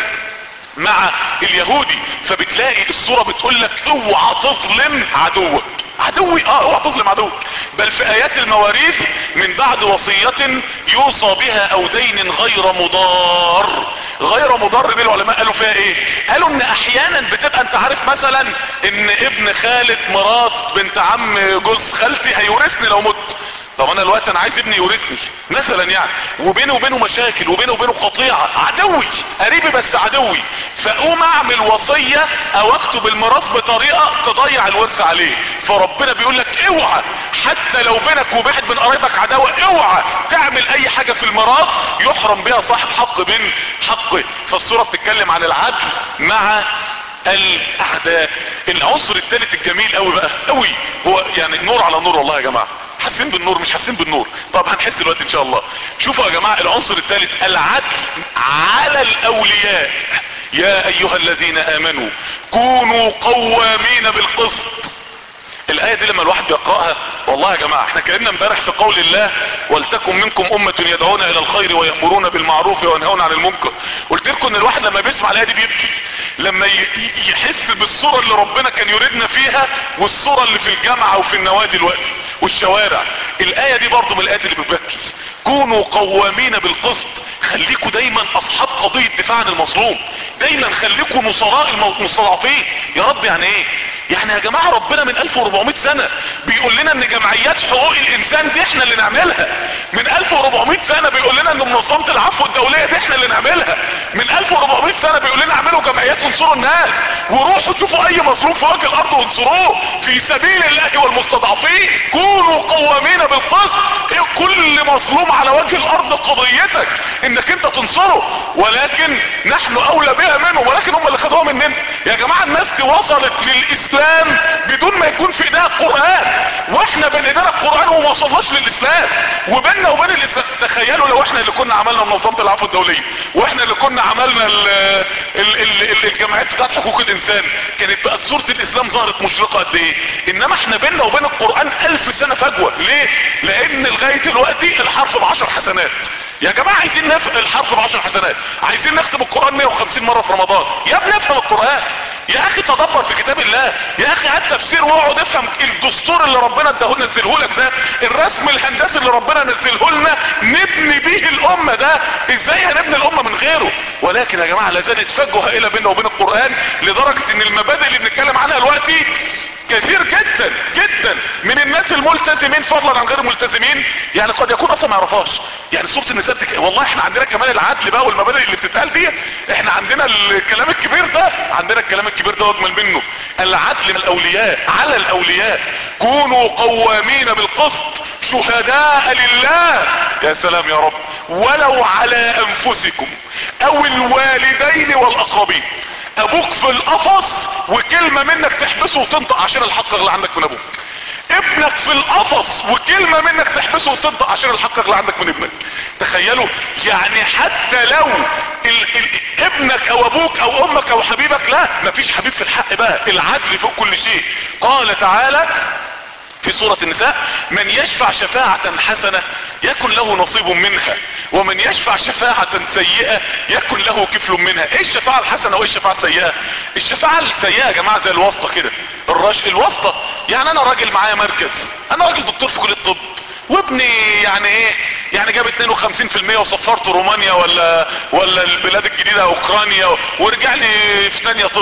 مع اليهودي. فبتلاقي الصورة بتقول لك اوعى تظلم عدوك. عدوي اه اوعى تظلم عدوك. بل في ايات المواريث من بعد وصية يوصى بها او دين غير مضار. غير مضار دي العلماء قالوا فيها ايه؟ قالوا ان احيانا بتبقى انت عارف مثلا ان ابن خالة مرات بنت عم جوز خالتي هيورثني لو مت. طب انا الوقت انا عايز ابني يورثني مثلا يعني، وبينه وبينه مشاكل وبينه وبينه قطيعة، عدوي قريبي بس عدوي، فاقوم اعمل وصية او اكتب الميراث بطريقة تضيع الورث عليه. فربنا بيقول لك اوعى حتى لو بينك وبين من قرايبك عداوة اوعى تعمل اي حاجة في الميراث يحرم بها صاحب حق من حقه. فالصورة بتتكلم عن العدل مع الاعداء. العنصر الثالث الجميل قوي بقى قوي هو يعني نور على نور والله يا جماعة. حاسين بالنور مش حاسين بالنور؟ طب هنحس دلوقتي ان شاء الله. شوفوا يا جماعة العنصر الثالث العدل على الاولياء. يا ايها الذين امنوا كونوا قوامين بالقسط. الايه دي لما الواحد بيقرأها والله يا جماعة احنا اتكلمنا امبارح في قول الله ولتكن منكم امة يدعون الى الخير ويأمرون بالمعروف وينهون عن المنكر. قلت لكم ان الواحد لما بيسمع الايه دي بيبكي، لما يحس بالصورة اللي ربنا كان يريدنا فيها والصورة اللي في الجامعة وفي النوادي دلوقتي والشوارع. الايه دي برضو من الايات اللي بتبكي. كونوا قوامين بالقسط. خليكوا دايما اصحاب قضية دفاع عن المظلوم، دايما خليكوا نصراء المستضعفين. يا رب يعني ايه؟ يعني يا جماعة ربنا من الف واربعمائة سنة بيقول لنا ان جمعيات حقوق الانسان دي احنا اللي نعملها. من الف واربعمائة سنة بيقول لنا ان منظمة العفو الدولية دي احنا اللي نعملها. من الف واربعمائة سنة بيقول لنا اعملوا جمعيات وانصروا الناس، وروحوا شوفوا اي مظلوم في وجه الارض وانصروه في سبيل الله والمستضعفين. كونوا قوامين بالقسط. إيه كل مظلوم على وجه الارض قضيتك انك انت تنصره، ولكن نحن اولى بها منهم، ولكن هم اللي خدوها مننا. يا جماعة الناس دي وصلت للاسلام بدون ما يكون في ايديها القرآن، واحنا بين ايدينا القرآن وما وصلناش للاسلام، وبيننا وبين الاسلام. تخيلوا لو احنا اللي كنا عملنا منظمة العفو الدولية، واحنا اللي كنا عملنا ال ال ال الجمعيات بتاعت حقوق الانسان، كانت بقت صورة الاسلام ظهرت مشرقة قد ايه. انما احنا بيننا وبين القرآن الف سنة فجوة. ليه؟ لان لغاية دلوقتي الحرف بعشر حسنات. يا جماعة عايزين نفهم الحرف بعشر حسنات، عايزين نختم القرآن مئة وخمسين مرة في رمضان. يا ابني افهم القرآن يا اخي، تدبر في كتاب الله يا اخي، هات تفسير واقعد افهم الدستور اللي ربنا اداه نزله لك ده، الرسم الهندسي اللي ربنا نزله لنا نبني بيه الامة ده. ازاي هنبني الامة من غيره؟ ولكن يا جماعة لازالت فجوة هائلة بيننا وبين القرآن، لدرجة ان المبادئ اللي بنتكلم عنها دلوقتي كثير جدا جدا من الناس الملتزمين فضلا عن غير الملتزمين يعني قد يكون اصلا ما يعرفهاش. يعني سورة النساء بتك... والله احنا عندنا كمان العدل بقى والمبادئ اللي بتتقال دي، احنا عندنا الكلام الكبير ده، عندنا الكلام الكبير ده واجمل منه. العدل من الاولياء على الاولياء. كونوا قوامين بالقسط شهداء لله. يا سلام يا رب. ولو على انفسكم او الوالدين والاقربين. ابوك في القفص وكلمة منك تحبسه وتنطق عشان الحق اللي عندك من ابوك. ابنك في القفص وكلمة منك تحبسه وتنطق عشان الحق اللي عندك من ابنك. تخيلوا يعني حتى لو ال ال ابنك او ابوك او امك او حبيبك، لا مفيش حبيب في الحق بقى، العدل فوق كل شيء. قال تعالى في سورة النساء من يشفع شفاعة حسنة يكن له نصيب منها ومن يشفع شفاعة سيئة يكن له كفل منها. ايه الشفاعة الحسنة وايه الشفاعة السيئة؟ الشفاعة السيئة يا جماعة زي الواسطة كده. الرش الواسطة يعني انا راجل معايا مركز، انا راجل دكتور في كلية الطب وابني يعني ايه يعني جاب اتنين وخمسين في المية وصفرت رومانيا ولا ولا البلاد الجديدة اوكرانيا ورجع لي في تانية طب،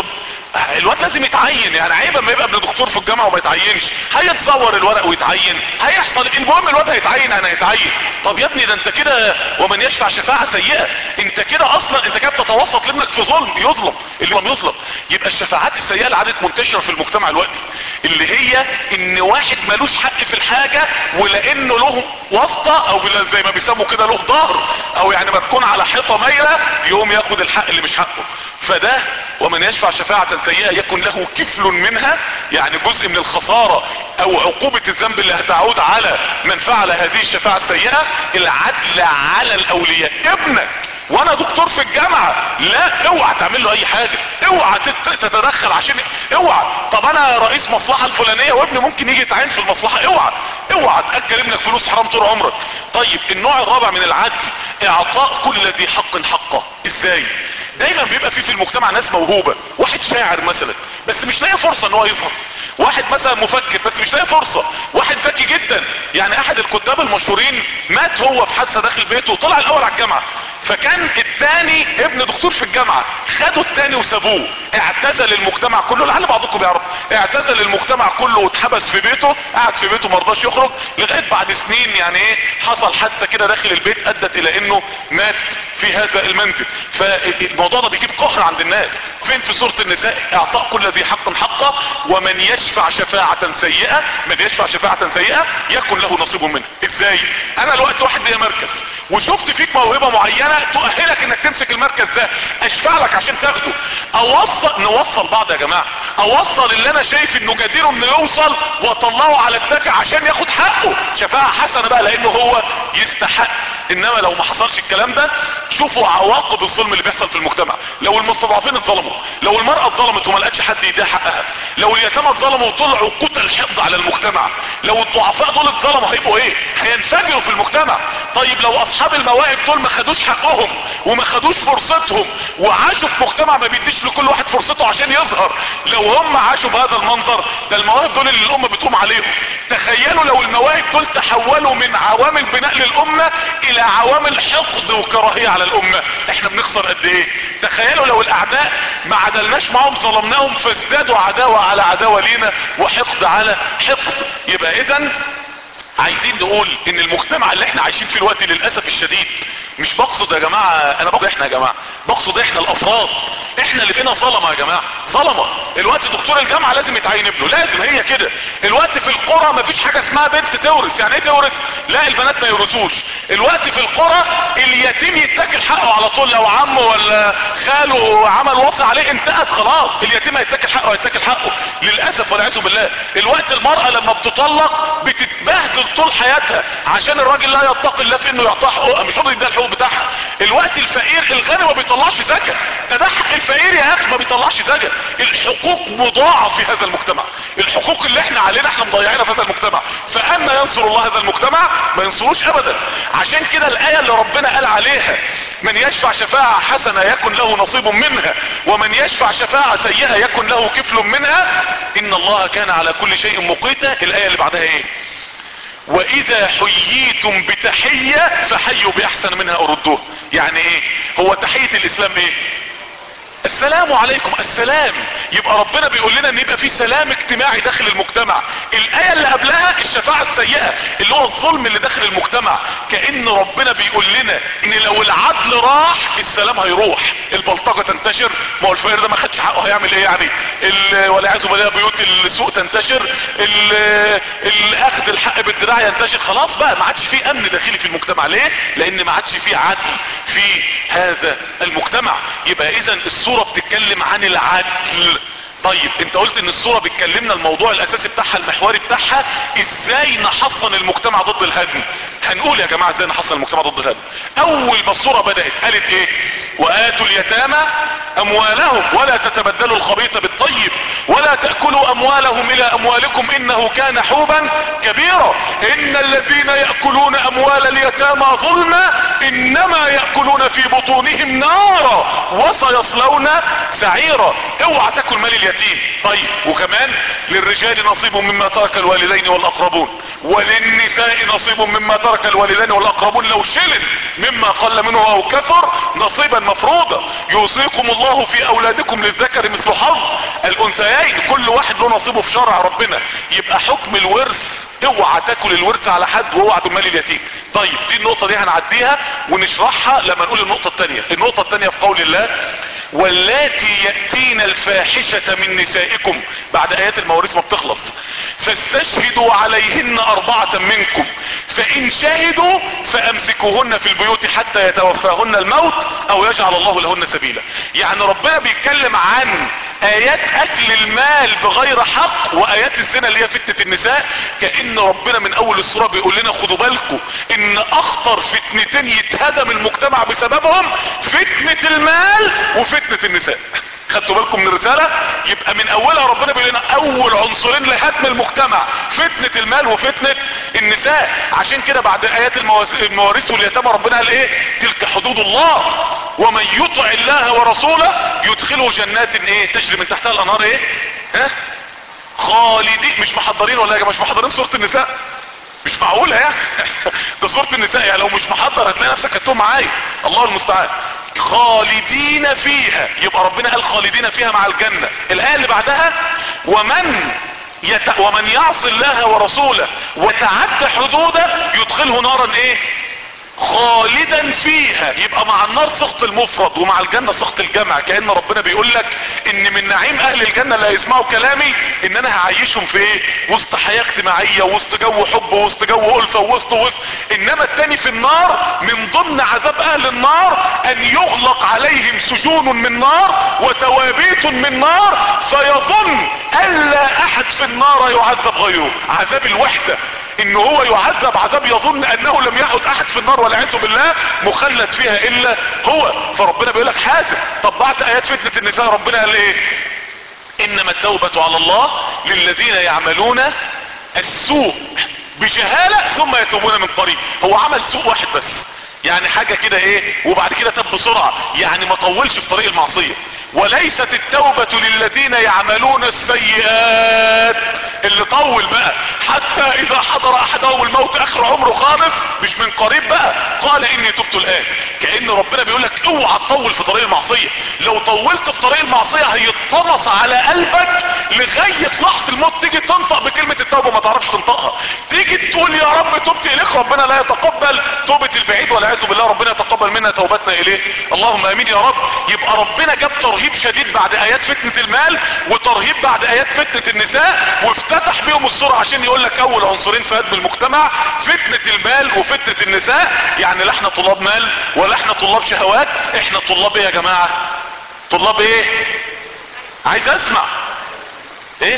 الواد لازم يتعين، يعني عيب اما يبقى ابن دكتور في الجامعه وما يتعينش، هيتصور الورق ويتعين، هيحصل المهم الواد هيتعين انا هيتعين. طب يا ابني ده انت كده ومن يشفع شفاعه سيئه، انت كده اصلا انت كده بتتوسط لابنك في ظلم، يظلم اللي هو يظلم. يبقى الشفاعات السيئه اللي عادت منتشره في المجتمع الوقتي اللي هي ان واحد ملوش حق في الحاجه ولانه له واسطه او زي ما بيسموا كده له ظهر، او يعني ما تكون على حيطه مايله يقوم ياخد الحق اللي مش حقه. فده ومن يشفع شفاعة سيئة يكن له كفل منها، يعني جزء من الخسارة او عقوبة الذنب اللي هتعود على من فعل هذه الشفاعة السيئة. العدل على الاولياء. ابنك وانا دكتور في الجامعة، لا اوعى تعمل له اي حاجة، اوعى تتدخل عشان اوعى. طب انا رئيس مصلحة الفلانية وابني ممكن يجي يتعين في المصلحة، اوعى اوعى تأكل ابنك فلوس حرام طول عمرك. طيب النوع الرابع من العدل اعطاء كل ذي حق حقه. ازاي؟ دايما بيبقى في في المجتمع ناس موهوبة، واحد شاعر مثلا بس مش لاقي فرصة ان هو يظهر، واحد مثلا مفكر بس مش لاقي فرصة، واحد ذكي جدا. يعني احد الكتاب المشهورين مات هو في حادثة داخل بيته وطلع الاول على الجامعة، فكان التاني ابن دكتور في الجامعة، خدوا التاني وسابوه، اعتزل المجتمع كله، لعل بعضكم بيعرف، اعتزل المجتمع كله واتحبس في بيته، قعد في بيته مرضاش يخرج لغاية بعد سنين. يعني ايه، حصل حادثة كده داخل البيت ادت الى انه مات في هذا المنزل. فالموضوع ده بيجيب قهر عند الناس. فين في سورة النساء؟ اعطاء كل ذي حق حقه ومن يشفع شفاعة سيئة، من يشفع شفاعة سيئة يكن له نصيب منها. ازاي؟ انا الوقت واحد ليا مركز وشفت فيك موهبة معينة تؤهلك انك تمسك المركز ده، اشفع لك عشان تاخده. اوصل نوصل بعض يا جماعة، اوصل اللي انا شايف انه جدير انه يوصل واطلعه على الدافع عشان ياخد حقه شفاعة حسنة بقى لانه هو يستحق. انما لو ما حصلش الكلام ده، شوفوا عواقب الظلم اللي بيحصل في المجتمع. لو المستضعفين اتظلموا، لو المرأة اتظلمت وما لقتش حد يديها حقها، لو اليتامى اتظلموا وطلعوا قتل حقد على المجتمع، لو الضعفاء دول اتظلموا هيبقوا ايه؟ هينفجروا في المجتمع. طيب لو اصحاب المواهب دول ما خدوش حقهم وما خدوش فرصتهم وعاشوا في مجتمع ما بيديش لكل واحد فرصته عشان يظهر، لو هم عاشوا بهذا المنظر، ده المواهب دول اللي الامة بتقوم عليهم. تخيلوا لو المواهب دول تحولوا من عوامل بناء للامة الى عوامل حقد وكراهية على الامة، احنا بنخسر قد ايه؟ تخيلوا لو الاعداء ما عدلناش معهم ظلمناهم فازدادوا عداوة على عداوة لينا وحقد على حقد. يبقى اذا عايزين نقول ان المجتمع اللي احنا عايشين فيه الوقت للاسف الشديد، مش بقصد يا جماعة، انا بقصد احنا يا جماعة، بقصد احنا الافراد، احنا اللي بقينا ظلمة يا جماعة، ظلمة. الوقت دكتور الجامعة لازم يتعين ابنه، لازم، هي كده. الوقت في القرى مفيش حاجة اسمها بنت تورث. يعني ايه تورث؟ لا البنات ما يورثوش. الوقت في القرى اليتيم يتاكل حقه على طول، لو عمه ولا خاله عمل وصي عليه انتهت خلاص، اليتيم هيتاكل حقه هيتاكل حقه للاسف والعياذ بالله. الوقت المرأة لما بتطلق بتتبهدل طول حياتها عشان الراجل لا يتقي الله في انه يعطيها حقوقها، مش راضي يديها الحقوق بتاعها. الوقت الفقير الغني ما بيطلعش زكاة، ده ده حق الفقير يا اخي ما بيطلعش زكاة. الحقوق مضاعف في هذا المجتمع، الحقوق اللي احنا علينا احنا مضيعينها في هذا المجتمع. فاما ينصر الله هذا المجتمع ما ينصروش ابدا. عشان كده الايه اللي ربنا قال عليها من يشفع شفاعة حسنة يكن له نصيب منها ومن يشفع شفاعة سيئة يكن له كفل منها، ان الله كان على كل شيء مقيتا. الايه اللي بعدها ايه؟ واذا حييتم بتحية فحيوا باحسن منها او ردوها. يعني ايه؟ هو تحية الاسلام ايه؟ السلام عليكم، السلام. يبقى ربنا بيقول لنا ان يبقى في سلام اجتماعي داخل المجتمع. الايه اللي قبلها الشفاعة السيئة اللي هو الظلم اللي داخل المجتمع، كأن ربنا بيقول لنا ان لو العدل راح السلام هيروح، البلطجة تنتشر. ما هو الفقير ده ما خدش حقه هيعمل ايه يعني؟ والعياذ بالله بيوت السوء تنتشر، الاخذ الحق بالدراع ينتشر. خلاص بقى ما عادش في امن داخلي في المجتمع. ليه؟ لان ما عادش في عدل في هذا المجتمع. يبقى اذا الصورة بتتكلم عن العدل. طيب انت قلت ان الصورة بتكلمنا الموضوع الاساسي بتاعها المحوري بتاعها ازاي نحصن المجتمع ضد الهدم. هنقول يا جماعة ازاي نحصن المجتمع ضد الهدم. اول ما الصورة بدأت قالت ايه؟ واتوا اليتامى اموالهم ولا تتبدلوا الخبيث بالطيب ولا تأكلوا اموالهم الى اموالكم انه كان حوبا كبيرا ان الذين يأكلون اموال اليتامى ظلما انما يأكلون في بطونهم نارا وسيصلون سعيرا. اوعى تاكل مال اليتيم. طيب وكمان للرجال نصيب مما ترك الوالدين والاقربون، وللنساء نصيب مما ترك الوالدين والاقربون لو شلن مما قل منه او كثر نصيبا مفروضا. يوصيكم الله في اولادكم للذكر مثل حظ الانثيين، كل واحد له نصيبه في شرع ربنا. يبقى حكم الورث اوعى تاكل الورث على حد واوعى تمال اليتيم. طيب دي النقطة دي هنعديها ونشرحها لما نقول النقطة التانية. النقطة التانية في قول الله واللاتي يأتين الفاحشة من نسائكم، بعد ايات المواريث ما بتخلص، فاستشهدوا عليهن اربعة منكم فان شهدوا فامسكوهن في البيوت حتى يتوفاهن الموت او يجعل الله لهن سبيلا. يعني ربنا بيتكلم عن ايات اكل المال بغير حق وايات الزنا اللي هي فتنة النساء، كأن ربنا من اول السورة بيقول لنا خدوا بالكم ان اخطر فتنتين يتهدم المجتمع بسببهم فتنة المال وفتنة النساء. خدتوا بالكم من الرسالة؟ يبقى من اولها ربنا بيقول لنا اول عنصرين لهدم المجتمع فتنة المال وفتنة النساء. عشان كده بعد ايات المواريث واليتامى ربنا قال ايه؟ تلك حدود الله ومن يطع الله ورسوله يدخله جنات ايه تجري من تحتها الانهار ايه ها خالدين. مش محضرين ولا يا جماعه؟ مش محضرين سورة النساء؟ مش معقولة يعني ده سورة النساء، يعني لو مش محضر هتلاقي نفسك هتقوم معايا. الله المستعان. خالدين فيها، يبقى ربنا قال خالدين فيها مع الجنة. الآية اللي بعدها ومن يت... ومن يعصي الله ورسوله وتعدى حدوده يدخله نارا ايه خالدا فيها. يبقى مع النار صيغة المفرد ومع الجنة صيغة الجمع، كأن ربنا بيقول لك ان من نعيم اهل الجنة اللي هيسمعوا كلامي ان انا هعيشهم في ايه وسط حياة اجتماعية وسط جو حب وسط جو ألفة وسط وسط. انما التاني في النار من ضمن عذاب اهل النار ان يغلق عليهم سجون من نار وتوابيت من نار فيظن الا احد في النار يعذب غيره. عذاب الوحدة ان هو يعذب عذاب يظن انه لم يعد احد في النار والعياذ بالله مخلد فيها الا هو. فربنا بيقول لك حاسب. طب بعد ايات فتنة النساء ربنا قال ايه؟ انما التوبة على الله للذين يعملون السوء بجهالة ثم يتوبون من قريب. هو عمل سوء واحد بس، يعني حاجة كده ايه وبعد كده تاب بسرعة، يعني ما طولش في طريق المعصية. وليست التوبة للذين يعملون السيئات، اللي طول بقى حتى اذا حضر احدهم الموت اخر عمره خالص مش من قريب بقى قال اني تبت الان. كأن ربنا بيقول لك اوعى تطول في طريق المعصية. لو طولت في طريق المعصية هيتطمس على قلبك لغاية لحظة الموت تيجي تنطق بكلمة التوبة ما تعرفش تنطقها، تيجي تقول يا رب تبت اليك ربنا لا يتقبل توبة البعيد والعياذ بالله ربنا يتقبل منا توبتنا اليه. اللهم امين يا رب. يبقى ربنا جاب ترهيب شديد بعد ايات فتنة المال وترهيب بعد ايات فتنة النساء وافتتح بيهم السورة عشان يقول لك اول عنصرين في هدم المجتمع فتنة المال وفتنة النساء. يعني لا احنا طلاب مال ولا احنا طلاب شهوات، احنا طلاب ايه يا جماعة؟ طلاب ايه؟ عايز اسمع ايه؟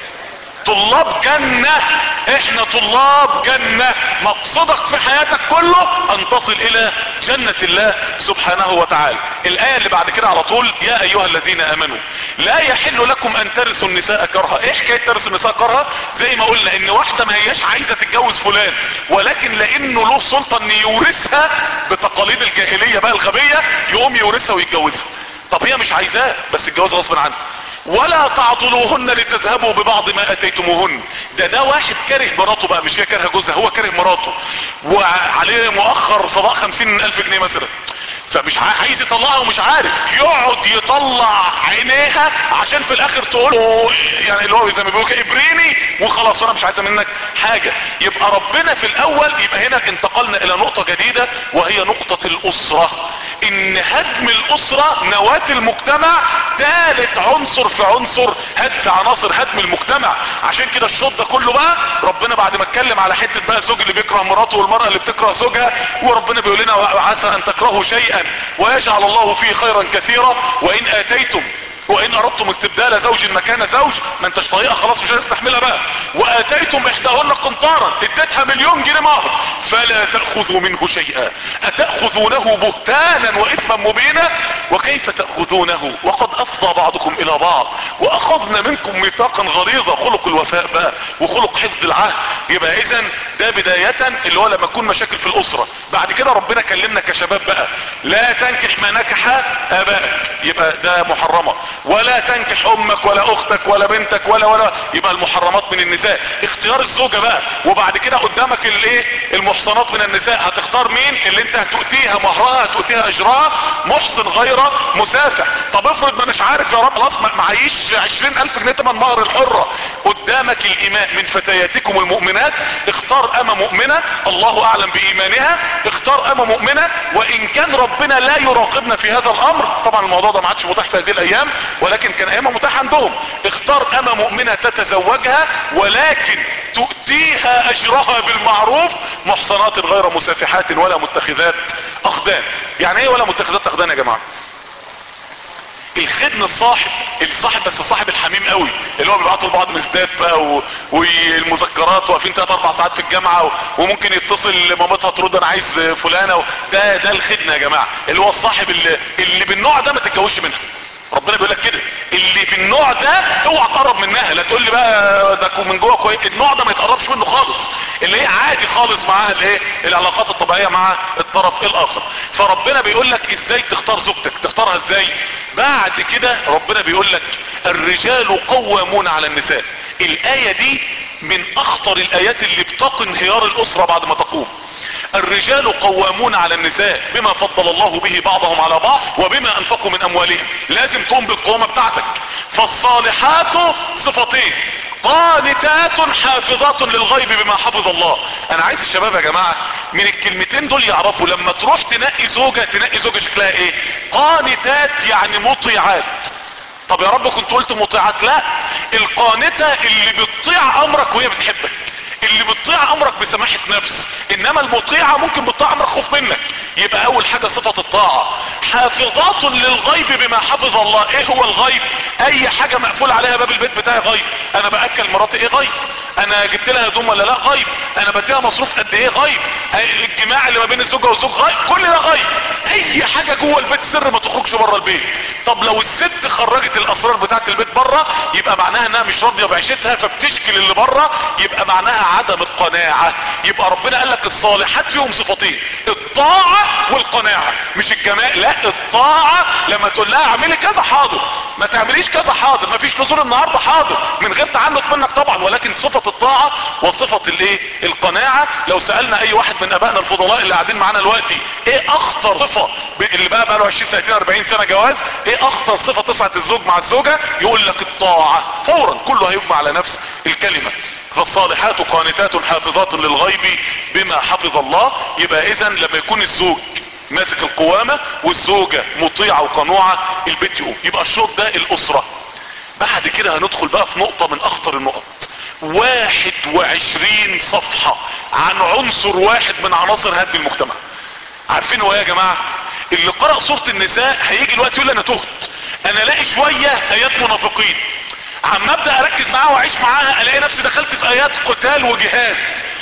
طلاب جنة. احنا طلاب جنة. مقصدك في حياتك كله ان تصل الى جنة الله سبحانه وتعالى. الاية اللي بعد كده على طول يا ايها الذين امنوا لا يحل لكم ان ترثوا النساء كرها. ايه حكاية ترث النساء كرها؟ زي ما قلنا ان واحدة ما هياش عايزة تتجوز فلان ولكن لانه له سلطة ان يورثها بتقاليد الجاهلية بقى الغبية يقوم يورثها ويتجوزها. طب هي مش عايزاه بس الجواز غصب عنها. ولا تعضلوهن لتذهبوا ببعض ما اتيتموهن. ده ده واحد كاره مراته بقى، مش هي كاره جوزها، هو كاره مراته وعليه مؤخر صداق خمسين الف جنيه مثلا، فمش عايز يطلعها ومش عارف يقعد يطلع عينيها عشان في الاخر تقول يعني اللي هو زي ما بيقولوا ابريني وخلاص انا مش عايزه منك حاجه. يبقى ربنا في الاول يبقى هنا انتقلنا الى نقطه جديده وهي نقطه الاسره. ان هدم الاسره نواة المجتمع ثالث عنصر في عنصر هد في عناصر هدم المجتمع. عشان كده الشوط ده كله بقى ربنا بعد ما اتكلم على حته بقى زوج اللي بيكره مراته والمراه اللي بتكره زوجها وربنا بيقول لنا عسى ان تكرهوا شيئا ويجعل الله فيه خيرا كثيرا وان اتيتم وان اردتم استبدال زوج مكان زوج، ما انتش طايقه خلاص مش هتستحملها بقى، واتيتم احداهن قنطارا، اديتها مليون جنيه مهر، فلا تاخذوا منه شيئا اتاخذونه بهتانا واثما مبينا وكيف تاخذونه وقد افضى بعضكم الى بعض واخذنا منكم ميثاقا غليظا. خلق الوفاء بقى وخلق حفظ العهد. يبقى اذا ده بدايه اللي هو لما تكون مشاكل في الاسره. بعد كده ربنا كلمنا كشباب بقى، لا تنكح ما نكح ابائك، يبقى ده محرمه، ولا تنكح امك ولا اختك ولا بنتك ولا ولا يبقى المحرمات من النساء. اختيار الزوجه بقى، وبعد كده قدامك الايه المحصنات من النساء، هتختار مين اللي انت هتؤتيها مهرها هتؤتيها اجرها، محصن غير مسافح. طب افرض ما مش عارف يا رب خلاص معيش عشرين الف جنيه تمن مهر الحره، قدامك الاماء من فتياتكم المؤمنات، اختار اما مؤمنه الله اعلم بايمانها، اختار اما مؤمنه، وان كان ربنا لا يراقبنا في هذا الامر، طبعا الموضوع ده ما عادش متاح في هذه الايام ولكن كان ايامها متاح عندهم، اختار اما مؤمنه تتزوجها ولكن تؤتيها اجرها بالمعروف، محصنات غير مسافحات ولا متخذات اخدان. يعني ايه ولا متخذات اخدان يا جماعه؟ الخدن الصاحب الصاحب بس الصاحب الحميم قوي اللي هو بيبعتوا لبعض مسدات بقى و... والمذكرات، واقفين ثلاث اربع ساعات في الجامعه و... وممكن يتصل مامتها ترد انا عايز فلانه و... ده ده الخدن يا جماعه، اللي هو الصاحب اللي, اللي بالنوع ده ما تتجوزش منها. ربنا بيقول لك كده، اللي بالنوع ده اوعى تقرب منها. لا تقول لي بقى ده من جوه كويس، النوع ده ما يتقربش منه خالص، اللي هي عادي خالص معاها الايه العلاقات الطبيعيه مع الطرف الاخر. فربنا بيقول لك ازاي تختار زوجتك، تختارها ازاي. بعد كده ربنا بيقول لك الرجال قوامون على النساء. الايه دي من اخطر الايات اللي بتقي انهيار الاسره بعد ما تقوم. الرجال قوامون على النساء بما فضل الله به بعضهم على بعض وبما انفقوا من اموالهم. لازم تقوم بالقوامة بتاعتك. فالصالحات صفتين، قانتات حافظات للغيب بما حفظ الله. انا عايز الشباب يا جماعة من الكلمتين دول يعرفوا لما تروح تنقي زوجة، تنقي زوجة شكلها ايه. قانتات يعني مطيعات. طب يا رب كنت قلت مطيعات، لا، القانتة اللي بتطيع امرك وهي بتحبك، اللي بتطيع امرك بسماحة نفس. انما المطيعة ممكن بتطيع امرك خوف منك. يبقى اول حاجة صفة الطاعة. حافظات للغيب بما حفظ الله. ايه هو الغيب؟ اي حاجة مقفول عليها باب البيت بتاعي غيب. انا باكل مراتي ايه غيب، انا جبت لها هدوم ولا لا غيب، انا بديها مصروف قد ايه غيب، الجماع اللي ما بين الزوجة والزوج غيب، كل ده غيب. اي حاجة جوه البيت سر ما تخرجش بره البيت. طب لو الست خرجت الاسرار بتاعت البيت بره يبقى معناها انها مش راضية بعيشتها فبتشكل اللي بره، يبقى معناها عدم القناعة. يبقى ربنا قال لك الصالحات فيهم صفتين، الطاعة والقناعة، مش الجمال، لا الطاعة. لما تقول لها اعملي كذا حاضر، ما تعمليش كذا حاضر، ما فيش نزول النهاردة حاضر، من غير تعنت منك طبعا، ولكن صفة الطاعة وصفة الايه القناعة. لو سألنا اي واحد من ابائنا الفضلاء اللي قاعدين معانا دلوقتي ايه اخطر صفة اللي بقى بقى له عشرين ثلاثين اربعين سنة جواز، ايه اخطر صفة تسعة الزوج مع الزوجة، يقول لك الطاعة فورا، كله هيجمع على نفس الكلمة. فالصالحات قانتات حافظات للغيب بما حفظ الله. يبقى اذا لما يكون الزوج ماسك القوامة والزوجة مطيعة وقنوعة البيت يقوم. يبقى الشوط ده الاسرة. بعد كده هندخل بقى في نقطة من اخطر النقط، واحد وعشرين صفحة عن عنصر واحد من عناصر هدم المجتمع. عارفين هو ايه يا جماعة؟ اللي قرأ سورة النساء هيجي الوقت يقول انا تهت، انا الاقي شوية ايات منافقين، عم ابدا اركز معاها واعيش معاها الاقي نفسي دخلت في ايات قتال وجهاد،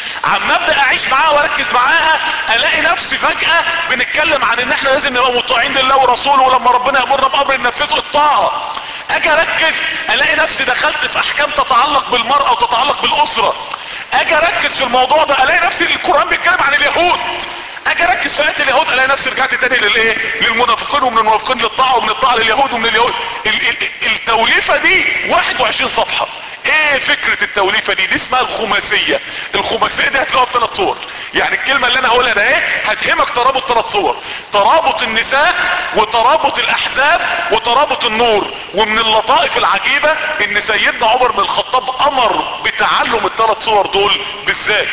عم ابدا اعيش معاها واركز معاها الاقي نفسي فجأة بنتكلم عن ان احنا لازم نبقى مطيعين لله ورسوله، ولما ربنا يامرنا بامر ننفذه الطاعة. اجي اركز الاقي نفسي دخلت في احكام تتعلق بالمرأة وتتعلق بالاسرة. اجي اركز في الموضوع ده الاقي نفسي القرآن بيتكلم عن اليهود. اجي اركز في ايات اليهود الاقي نفسي رجعت تاني للايه للمنافقين، ومن المنافقين للطاعة، ومن الطاعة لليهود، ومن اليهود. التوليفة دي واحد وعشرين صفحة. ايه فكرة التوليفة دي؟ دي اسمها الخماسية. الخماسية دي هتلاقوها في ثلاث صور. يعني الكلمة اللي انا هقولها ده ايه هتهمك ترابط ثلاث صور، ترابط النساء وترابط الاحزاب وترابط النور. ومن اللطائف العجيبة ان سيدنا عمر بن الخطاب امر بتعلم الثلاث صور دول بالذات.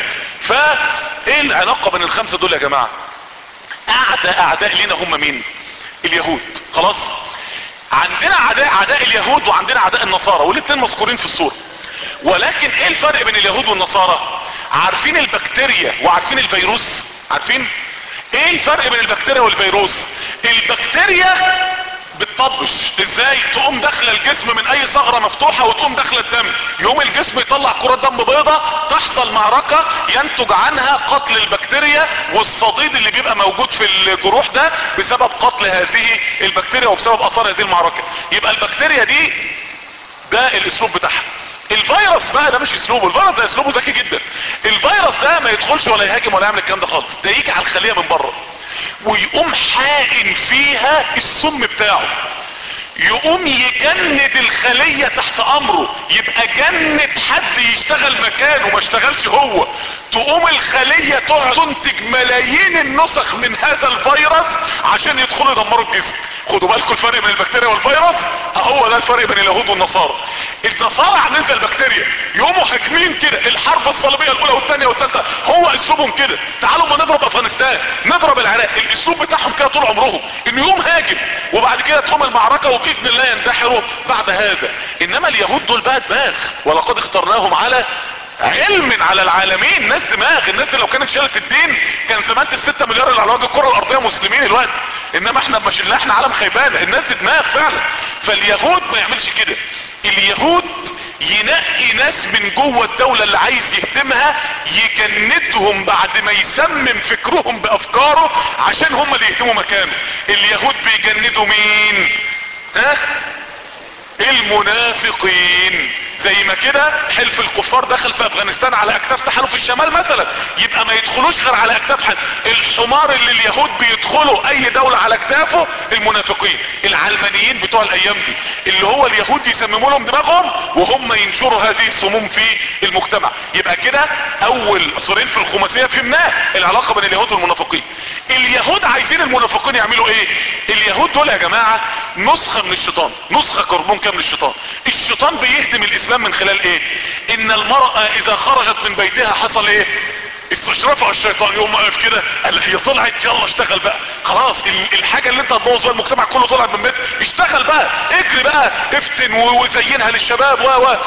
فايه العلاقة بين الخمسة دول يا جماعة؟ اعداء اعداء لينا هم مين؟ اليهود. خلاص، عندنا عداء عداء اليهود وعندنا عداء النصارى، والاثنين مذكورين في السورة. ولكن ايه الفرق بين اليهود والنصارى؟ عارفين البكتيريا وعارفين الفيروس؟ عارفين ايه الفرق بين البكتيريا والفيروس؟ البكتيريا بتطبش ازاي؟ تقوم داخله الجسم من اي ثغره مفتوحه وتقوم داخله الدم، يقوم الجسم يطلع كرات دم بيضاء، تحصل معركه ينتج عنها قتل البكتيريا والصديد اللي بيبقى موجود في الجروح ده بسبب قتل هذه البكتيريا وبسبب اثار هذه المعركه. يبقى البكتيريا دي ده الاسلوب بتاعها. الفيروس بقى ده مش اسلوبه، الفيروس ده اسلوبه ذكي جدا. الفيروس ده ما يدخلش ولا يهاجم ولا يعمل الكلام ده خالص، ده يجي على الخليه من بره ويقوم حائن فيها السم بتاعه، يقوم يجند الخلية تحت امره، يبقى جند حد يشتغل مكانه ما اشتغلش هو، تقوم الخلية تقعد تنتج ملايين النسخ من هذا الفيروس عشان يدخلوا يدمروا الجسم. خدوا بالكم الفرق بين البكتيريا والفيروس، هو ده الفرق بين اليهود والنصارى. النصارى عاملين زي البكتيريا، يقوموا حاكمين كده. الحرب الصليبيه الاولى والثانيه والثالثه هو اسلوبهم كده، تعالوا ما نضرب افغانستان، نضرب العراق، الاسلوب بتاعهم كده طول عمرهم انه يقوم هاجم وبعد كده تقوم المعركه وباذن الله يندحروا بعد هذا. انما اليهود دول بقى دماغ، ولقد اخترناهم على علم على العالمين. ناس دماغ، الناس لو كانت شالت الدين كان زمان الستة مليار اللي على وجه الكره الارضيه مسلمين الوقت، انما احنا ما شلنا، احنا عالم خيبانه. الناس دماغ فعلا. فاليهود ما يعملش كده، اليهود ينقي ناس من جوه الدولة اللي عايز يهدمها، يجندهم بعد ما يسمم فكرهم بافكاره عشان هم اللي يهدموا مكانه. اليهود بيجندوا مين؟ ها؟ المنافقين. زي ما كده حلف الكفار دخل في افغانستان على اكتاف تحالف الشمال مثلا، يبقى ما يدخلوش غير على اكتاف حد. الحمار اللي اليهود بيدخلوا اي دولة على اكتافه المنافقين العلمانيين بتوع الايام دي، اللي هو اليهود يسمموا لهم دماغهم وهم ينشروا هذه السموم في المجتمع. يبقى كده اول صورين في الخماسية فهمناه، العلاقة بين اليهود والمنافقين. اليهود عايزين المنافقين يعملوا ايه؟ اليهود دول يا جماعة نسخة من الشيطان، نسخة كربون كام من الشيطان. الشيطان بيهدم الاسلام من خلال ايه؟ ان المرأة اذا خرجت من بيتها حصل ايه؟ استشرفها الشيطان، يقوم واقف كده قال هي طلعت يلا اشتغل بقى، خلاص الحاجة اللي انت هتبوظ بقى المجتمع كله طلعت من بيت، اشتغل بقى، اجري بقى، افتن وزينها للشباب و و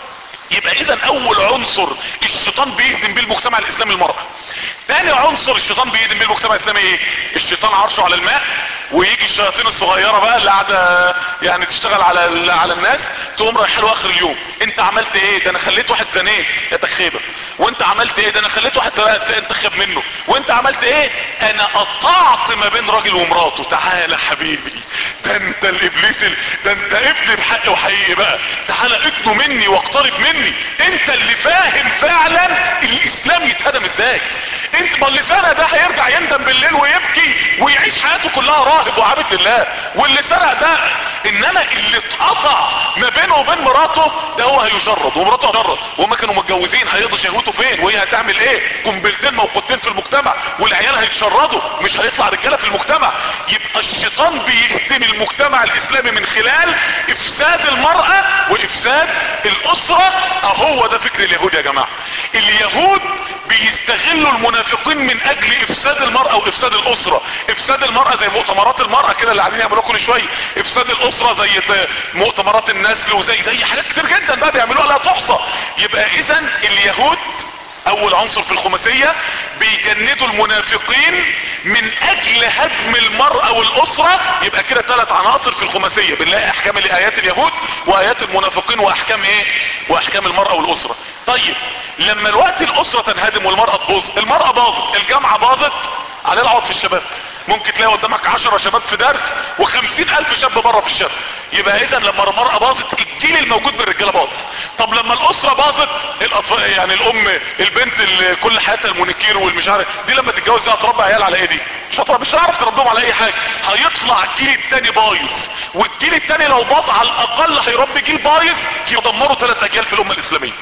يبقى اذا اول عنصر الشيطان بيهدم بيه المجتمع الاسلامي المرأة. تاني عنصر الشيطان بيهدم بيه المجتمع الاسلامي ايه؟ الشيطان عرشه على الماء، ويجي الشياطين الصغيرة بقى اللي قاعدة يعني تشتغل على على الناس، تقوم رايحه له اخر اليوم، انت عملت ايه؟ ده انا خليت واحد زنيت يا تخيبه، وانت عملت ايه؟ ده انا خليت واحد سرقت انت خاب منه، وانت عملت ايه؟ انا قطعت ما بين راجل ومراته. تعالى حبيبي، ده انت الابليس ال... ده انت ابني بحق وحقيقي بقى، تعالى ادنوا مني واقترب مني، انت اللي فاهم فعلا الاسلام يتهدم ازاي. انت ما اللي سرق ده هيرجع يندم بالليل ويبكي ويعيش حياته كلها راهب وعابد لله، واللي سرق ده انما اللي اتقطع ما بينه وبين مراته ده هو هيشرد ومراته هتشرد، وهم كانوا متجوزين هيقضوا شهوته فين وهي هتعمل ايه؟ قنبلتين موقوتين في المجتمع والعيال هيتشردوا، مش هيطلع رجاله في المجتمع. يبقى الشيطان بيهدم المجتمع الاسلامي من خلال افساد المرأة وافساد الاسرة. اهو ده فكر اليهود يا جماعة. اليهود بيستغلوا المنافقين من اجل افساد المرأة وافساد الاسرة. افساد المرأة زي مؤتمرات المرأة كده اللي قاعدين يعملوها كل شوية، افساد الاسرة زي مؤتمرات النسل، وزي زي حاجات كتير جدا بقى بيعملوها لا تحصى. يبقى اذا اليهود اول عنصر في الخماسية بيجندوا المنافقين من اجل هدم المرأة والاسرة. يبقى كده ثلاث عناصر في الخماسية، بنلاقي احكام الايات اليهود وايات المنافقين واحكام ايه؟ واحكام المرأة والاسرة. طيب لما الوقت الاسرة تنهدم والمرأة تبوظ، المرأة باظت، الجامعة باظت، عليه العوض في الشباب. ممكن تلاقي قدامك عشرة شباب في درس وخمسين الف شاب بره في الشارع. يبقى اذا لما المرأة باظت الجيل الموجود من الرجالة باظ. طب لما الاسرة باظت، الاطفال يعني الام البنت اللي كل حياتها المونيكير والمش عارف دي لما تتجوز دي هتربي عيال على ايه؟ دي مش هتربي، مش هتعرف تربيهم على اي حاجة. هيطلع الجيل التاني بايظ، والجيل التاني لو باظ على الاقل هيربي جيل بايظ يدمروا ثلاث اجيال في الامة الاسلامية.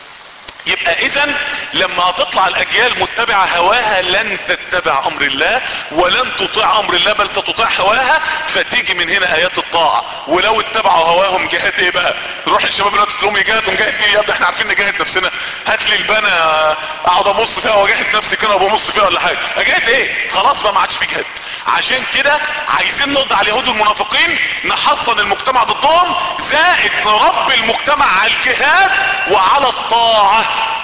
يبقى اذا لما هتطلع الاجيال متبعة هواها لن تتبع امر الله ولن تطيع امر الله بل ستطيع هواها، فتيجي من هنا ايات الطاعة. ولو اتبعوا هواهم جهاد ايه بقى؟ نروح الشباب دلوقتي تقول لهم يجاهدوا، نجاهد ايه يا ابني؟ احنا عارفين نجاهد نفسنا، هات لي البنا اقعد ابص فيها واجاهد نفسي كده وابص فيها ولا حاجه، اجاهد ايه؟ خلاص بقى ما عادش في جهاد. عشان كده عايزين نقضي على اليهود والمنافقين، نحصن المجتمع ضدهم، زائد نربي المجتمع على الجهاد وعلى الطاعة.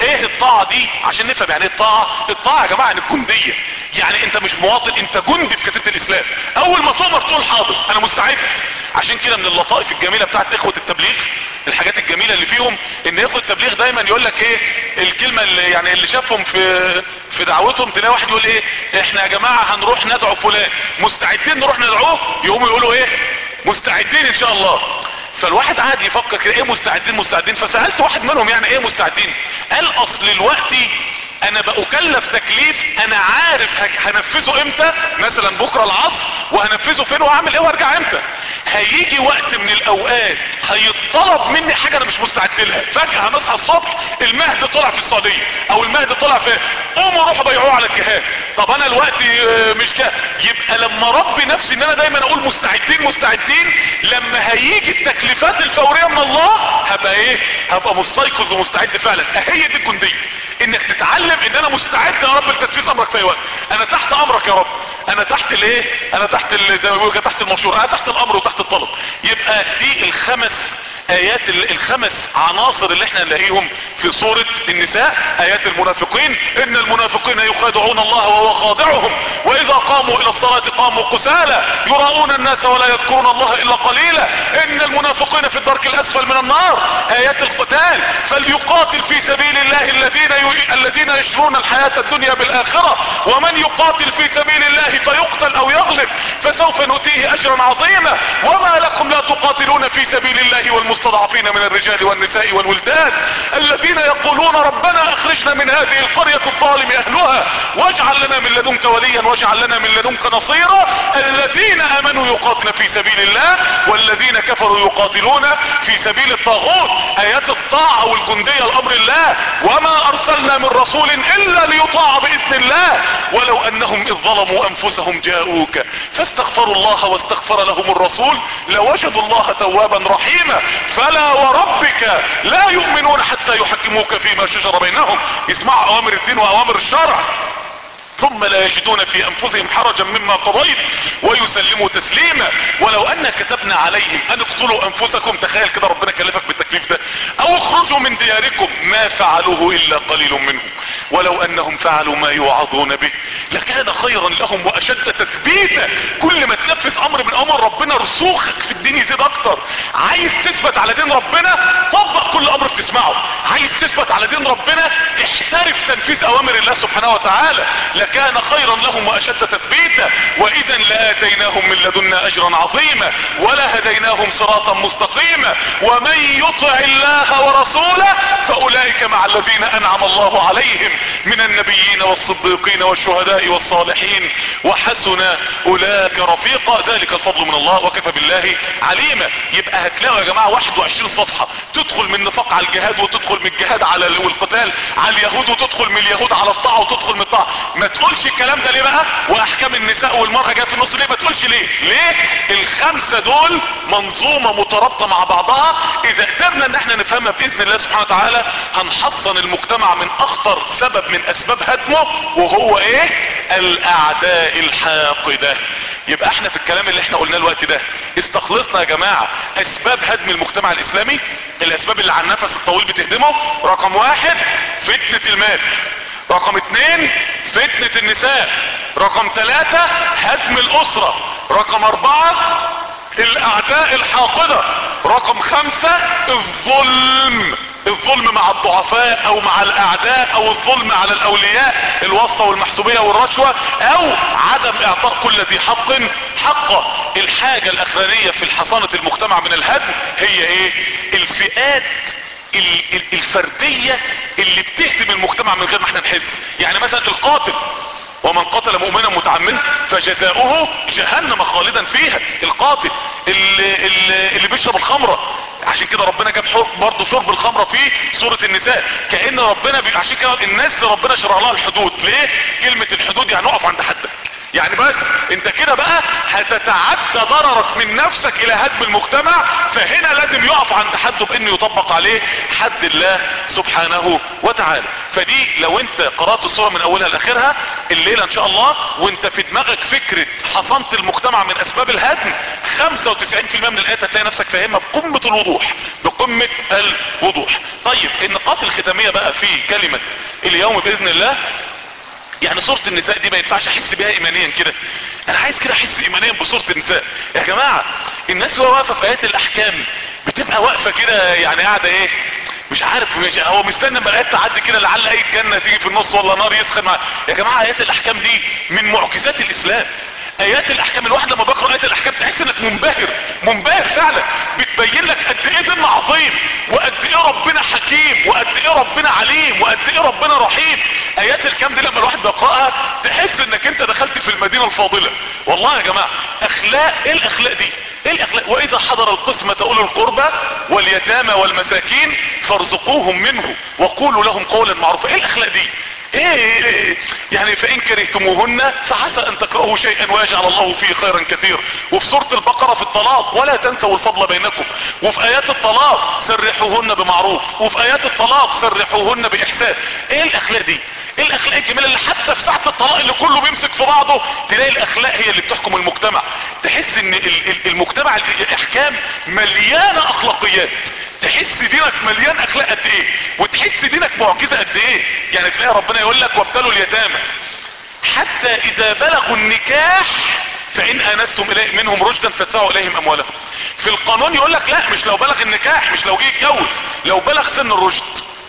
ايه الطاعة دي؟ عشان نفهم يعني ايه الطاعة. الطاعة يا جماعة يعني الجندية، يعني انت مش مواطن، انت جندي في كتيبة الاسلام. اول ما تؤمر تقول حاضر انا مستعد. عشان كده من اللطائف الجميلة بتاعت اخوة التبليغ، الحاجات الجميلة اللي فيهم ان اخوة التبليغ دايما يقول لك ايه الكلمة اللي يعني اللي شافهم في في دعوتهم، تلاقي واحد يقول ايه احنا يا جماعة هنروح ندعو فلان، مستعدين نروح ندعوه؟ يقوموا يقولوا ايه مستعدين ان شاء الله. فالواحد قاعد يفكر كده ايه مستعدين مستعدين، فسألت واحد منهم يعني ايه مستعدين، قال اصل الوقت انا بأكلف تكليف انا عارف هنفذه امتى، مثلا بكرة العصر، وهنفذه فين وهعمل ايه وارجع امتى. هيجي وقت من الاوقات هيطلب مني حاجة انا مش مستعد لها، فجأة هنصحى الصبح المهد طلع في السعودية او المهد طلع في، قوموا روحوا بيعوه على الجهاد. طب انا الوقت مش كده. يبقى لما ربي نفسي ان انا دايما اقول مستعدين مستعدين، لما هيجي التكليفات الفورية من الله هبقى ايه، هبقى مستيقظ ومستعد فعلا. هي دي الجندية، انك تتعلم ان انا مستعد يا رب لتنفيذ امرك في اي وقت. انا تحت امرك يا رب، انا تحت الايه، انا تحت زي ما بيقولوا تحت المنشور، انا تحت الامر وتحت الطلب. يبقى دي الخمس ايات، الخمس عناصر اللي احنا نلاقيهم في سورة النساء. ايات المنافقين، ان المنافقين يخادعون الله وهو خادعهم، واذا قاموا الى الصلاة قاموا كسالى يراؤون الناس ولا يذكرون الله الا قليلا، ان المنافقين في الدرك الاسفل من النار. ايات القتال، فليقاتل في سبيل الله الذين ي... الذين يشرون الحياة الدنيا بالاخرة، ومن يقاتل في سبيل الله فيقتل او يغلب فسوف نؤتيه اجرا عظيما. وما لكم لا تقاتلون في سبيل الله والمستضعفين من الرجال والنساء والولدان الذين يقولون ربنا اخرجنا من هذه القرية الظالم اهلها واجعل لنا من لدنك وليا واجعل لنا من لدنك نصيرا. الذين امنوا يقاتلون في سبيل الله والذين كفروا يقاتلون في سبيل الطاغوت. ايات الطاعة والجندية لامر الله، وما ارسلنا من رسول الا ليطاع باذن الله ولو انهم اذ ظلموا انفسهم جاءوك فاستغفروا الله واستغفر لهم الرسول لوجدوا الله توابا رحيما. فلا وربك لا يؤمنون حتى يحكموك فيما شجر بينهم، يسمعوا اوامر الدين واوامر الشرع ثم لا يجدون في انفسهم حرجا مما قضيت ويسلموا تسليما. ولو ان كتبنا عليهم ان اقتلوا انفسكم، تخيل كده ربنا كلفك بالتكليف ده، او اخرجوا من دياركم ما فعلوه الا قليل منهم ولو انهم فعلوا ما يوعظون به لكان خيرا لهم واشد تثبيتا. كل ما تنفذ امر من امر ربنا رسوخك في الدين يزيد اكتر. عايز تثبت على دين ربنا طبق كل امر بتسمعه، عايز تثبت على دين ربنا احترف تنفيذ اوامر الله سبحانه وتعالى لكان خيرا لهم واشد تثبيتا. واذا لاتيناهم من لدنا اجرا عظيما ولهديناهم صراطا مستقيما. ومن يطع الله ورسوله فاولئك مع الذين انعم الله عليهم من النبيين والصديقين والشهداء والصالحين وحسن اولئك رفيقا. ذلك الفضل من الله وكفى بالله عليما. يبقى هتلاقوا يا جماعة واحد وعشرين صفحة تدخل من النفاق على الجهاد، وتدخل من الجهاد على والقتال على اليهود، وتدخل من اليهود على الطاعة، وتدخل من الطاعة. ما تقولش الكلام ده ليه بقى؟ واحكام النساء والمرأة جاء في النص ليه؟ ما تقولش ليه؟ ليه؟ الخمسة دول منظومة مترابطة مع بعضها، اذا قدرنا ان احنا نفهمها باذن الله سبحانه وتعالى هنحصن المجتمع من اخطر سبب من اسباب هدمه، وهو ايه؟ الاعداء الحاقدة. يبقى احنا في الكلام اللي احنا قلناه الوقت ده استخلصنا يا جماعة اسباب هدم المجتمع الاسلامي، الاسباب اللي على النفس الطويل بتهدمه. رقم واحد فتنة المال، رقم اتنين فتنة النساء، رقم ثلاثة هدم الاسرة، رقم اربعة الاعداء الحاقدة، رقم خمسة الظلم، الظلم مع الضعفاء او مع الاعداء، او الظلم على الاولياء، الواسطة والمحسوبية والرشوة، او عدم اعطاء كل ذي حق حقه. الحاجة الاخرانية في حصانة المجتمع من الهدم هي ايه؟ الفئات الفردية اللي بتهدم المجتمع من غير ما احنا نحس. يعني مثلا القاتل، ومن قتل مؤمنا متعمدا فجزاؤه جهنم خالدا فيها. القاتل اللي, اللي, اللي بيشرب الخمرة، عشان كده ربنا جاب برضه شرب الخمرة في سورة النساء، كأن ربنا بي... عشان كده الناس ربنا شرع لها الحدود. ليه؟ كلمة الحدود يعني اقف عند حدك، يعني بس انت كده بقى هتتعدى ضررك من نفسك الى هدم المجتمع، فهنا لازم يقف عند حده بانه يطبق عليه حد الله سبحانه وتعالى. فدي لو انت قرأت السورة من اولها لاخرها الليلة ان شاء الله وانت في دماغك فكرة حصنت المجتمع من اسباب الهدم، خمسة وتسعين في المية من الايات هتلاقي نفسك فاهمها بقمة الوضوح، بقمة الوضوح. طيب النقاط الختامية بقى في كلمة اليوم باذن الله. يعني سورة النساء دي ما ينفعش احس بيها ايمانيا كده، انا عايز كده احس ايمانيا بسورة النساء. يا جماعة الناس وهي واقفة في ايات الاحكام بتبقى واقفة كده يعني قاعدة ايه، مش عارف، مش هو مستنى ما الايات تعدي كده لعل اي جنة تيجي في النص ولا نار يسخن معاه. يا جماعة ايات الاحكام دي من معجزات الاسلام. ايات الاحكام الواحد لما بقرا ايات الاحكام تحس انك منبهر، منبهر فعلا، بتبين لك قد ايه دين عظيم، وقد ايه ربنا حكيم، وقد ايه ربنا عليم، وقد ايه ربنا رحيم. ايات الكام دي لما الواحد بيقراها تحس انك انت دخلت في المدينة الفاضلة. والله يا جماعة اخلاق، ايه الاخلاق دي؟ ايه الاخلاق؟ واذا حضر القسمة اولو القربى واليتامى والمساكين فارزقوهم منه وقولوا لهم قولا معروفا. ايه الاخلاق دي؟ ايه يعني فان كرهتموهن فعسى ان تكرهوا شيئا ويجعل الله فيه خيرا كثيرا. وفي سورة البقرة في الطلاق ولا تنسوا الفضل بينكم، وفي ايات الطلاق سرحوهن بمعروف، وفي ايات الطلاق سرحوهن باحسان. ايه الاخلاق دي؟ ايه الاخلاق الجميله اللي حتى في ساعة الطلاق اللي كله بيمسك في بعضه تلاقي الاخلاق هي اللي بتحكم المجتمع. تحس ان المجتمع الاحكام مليانة اخلاقيات، تحس دينك مليان اخلاق قد ايه، وتحس دينك معجزة قد ايه. يعني تلاقي ربنا يقول لك وابتلوا اليتامى حتى اذا بلغوا النكاح فان انستم منهم رشدا فادفعوا اليهم اموالهم. في القانون يقول لك لا، مش لو بلغ النكاح، مش لو جه يتجوز، لو بلغ سن الرشد.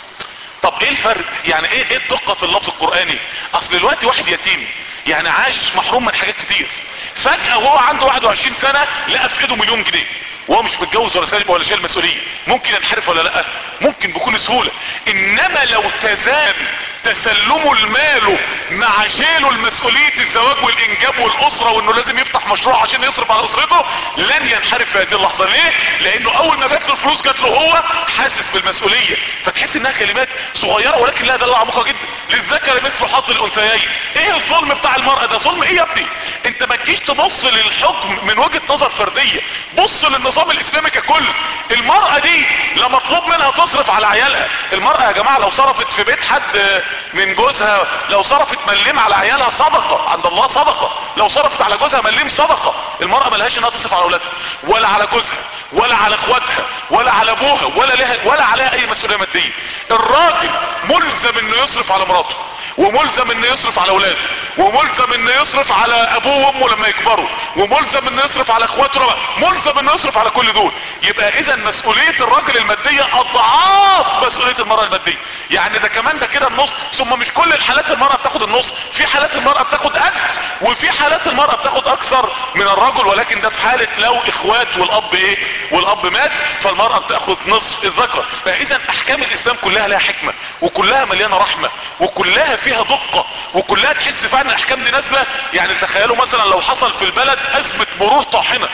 طب ايه الفرق؟ يعني ايه ايه الدقة في اللفظ القرآني؟ اصل دلوقتي واحد يتيم يعني عاش محروم من حاجات كتير، فجأة وهو عنده واحد وعشرين سنة لقى في ايده مليون جنيه وهو مش متجوز ولا سالب ولا شايل مسؤولية، ممكن ينحرف ولا لا؟ ممكن بكل سهولة. انما لو تزان تسلمه المال مع شيله المسؤولية الزواج والانجاب والاسرة وانه لازم يفتح مشروع عشان يصرف على اسرته، لن ينحرف في هذه اللحظة. ليه؟ لانه اول ما جات له الفلوس جات له هو حاسس بالمسؤولية. فتحس انها كلمات صغيرة ولكن لها دلالة عميقة جدا. للذكر مثل حظ الانثيين. ايه الظلم بتاع المرأة ده؟ ظلم ايه يا ابني؟ انت ما تجيش تبص للحكم من وجهة نظر فردية، بص للنظام الاسلامي ككل. المرأة دي لا مطلوب منها تصرف على عيالها. المرأة يا جماعة لو صرفت في بيت حد من جوزها، لو صرفت مليم على عيالها صدقة عند الله، صدقة. لو صرفت على جوزها مليم صدقة. المرأة ملهاش انها تصرف على اولادها ولا على جوزها ولا على اخواتها ولا على ابوها ولا لها ولا عليها اي مسؤولية مادية. الراجل ملزم انه يصرف على مراته، وملزم انه يصرف على اولاده، وملزم انه يصرف على ابوه وامه لما يكبروا، وملزم انه يصرف على اخواته، ملزم انه يصرف على كل دول. يبقى اذا مسؤولية الراجل المادية اضعاف مسؤولية المرأة المادية. يعني ده كمان ده كده النص. ثم مش كل الحالات المرأة بتاخد النص، في حالات المرأة بتاخد قد، وفي حالات المرأة بتاخد اكثر من الرجل، ولكن ده في حالة لو اخوات والاب ايه والاب مات فالمرأة بتاخد نصف الذكر. فاذا احكام الاسلام كلها لها حكمة، وكلها مليانة رحمة، وكلها فيها دقة، وكلها تحس فعلا الاحكام دي نازلة. يعني تخيلوا مثلا لو حصل في البلد ازمة مرور طاحنة،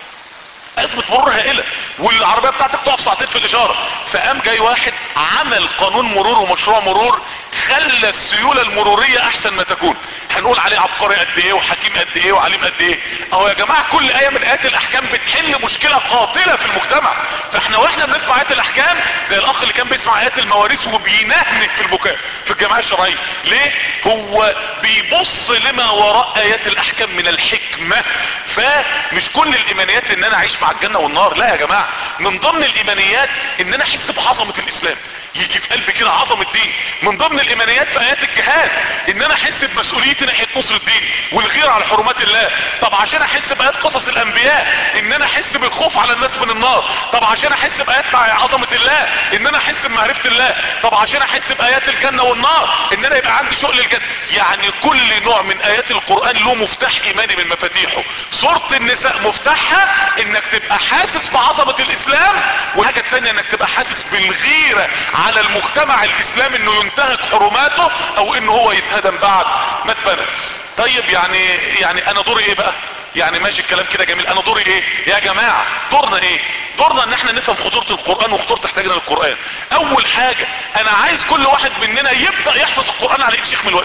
ازمة مرور هائلة، والعربية بتاعتك تقف ساعتين في الاشارة، فقام جاي واحد عمل قانون مرور ومشروع مرور خلى السيولة المرورية احسن ما تكون. هنقول عليه عبقري قد ايه وحكيم قد ايه وعليم قد ايه. اهو يا جماعة كل اية من ايات الاحكام بتحل مشكلة قاتلة في المجتمع. فاحنا واحنا بنسمع ايات الاحكام زي الاخ اللي كان بيسمع ايات المواريث وبينهنك في البكاء في الجماعة الشرعية. ليه؟ هو بيبص لما وراء ايات الاحكام من الحكمة. فمش كل الايمانيات ان انا اعيش مع الجنة والنار، لا يا جماعة. من ضمن الايمانيات ان انا احس بعظمة الاسلام، يجي في قلبي كده عظمة الدين. من ضمن الايمانيات في ايات الجهاد ان انا احس بمسؤوليتي ناحية نصر الدين والغيرة على حرمات الله. طب عشان احس بايات قصص الانبياء ان انا احس بالخوف على الناس من النار. طب عشان احس بايات مع عظمة الله ان انا احس بمعرفة الله. طب عشان احس بايات الجنة والنار ان انا يبقى عندي شوق للجنة. يعني كل نوع من ايات القرآن له مفتاح ايماني من مفاتيحه. سورة النساء مفتاحها انك تبقى حاسس بعظمة الاسلام، والحاجة التانية انك تبقى حاسس بالغيرة على المجتمع الاسلامي انه ينتهك حرماته او انه هو يتهدم بعد ما اتبنى. طيب يعني يعني انا دوري ايه بقى؟ يعني ماشي الكلام كده جميل، انا دوري ايه يا جماعة؟ دورنا ايه؟ دورنا ان احنا نفهم خطورة القرآن وخطورة احتياجنا للقرآن. اول حاجة انا عايز كل واحد مننا يبدأ يحفظ القرآن على ايد شيخ من الوقت.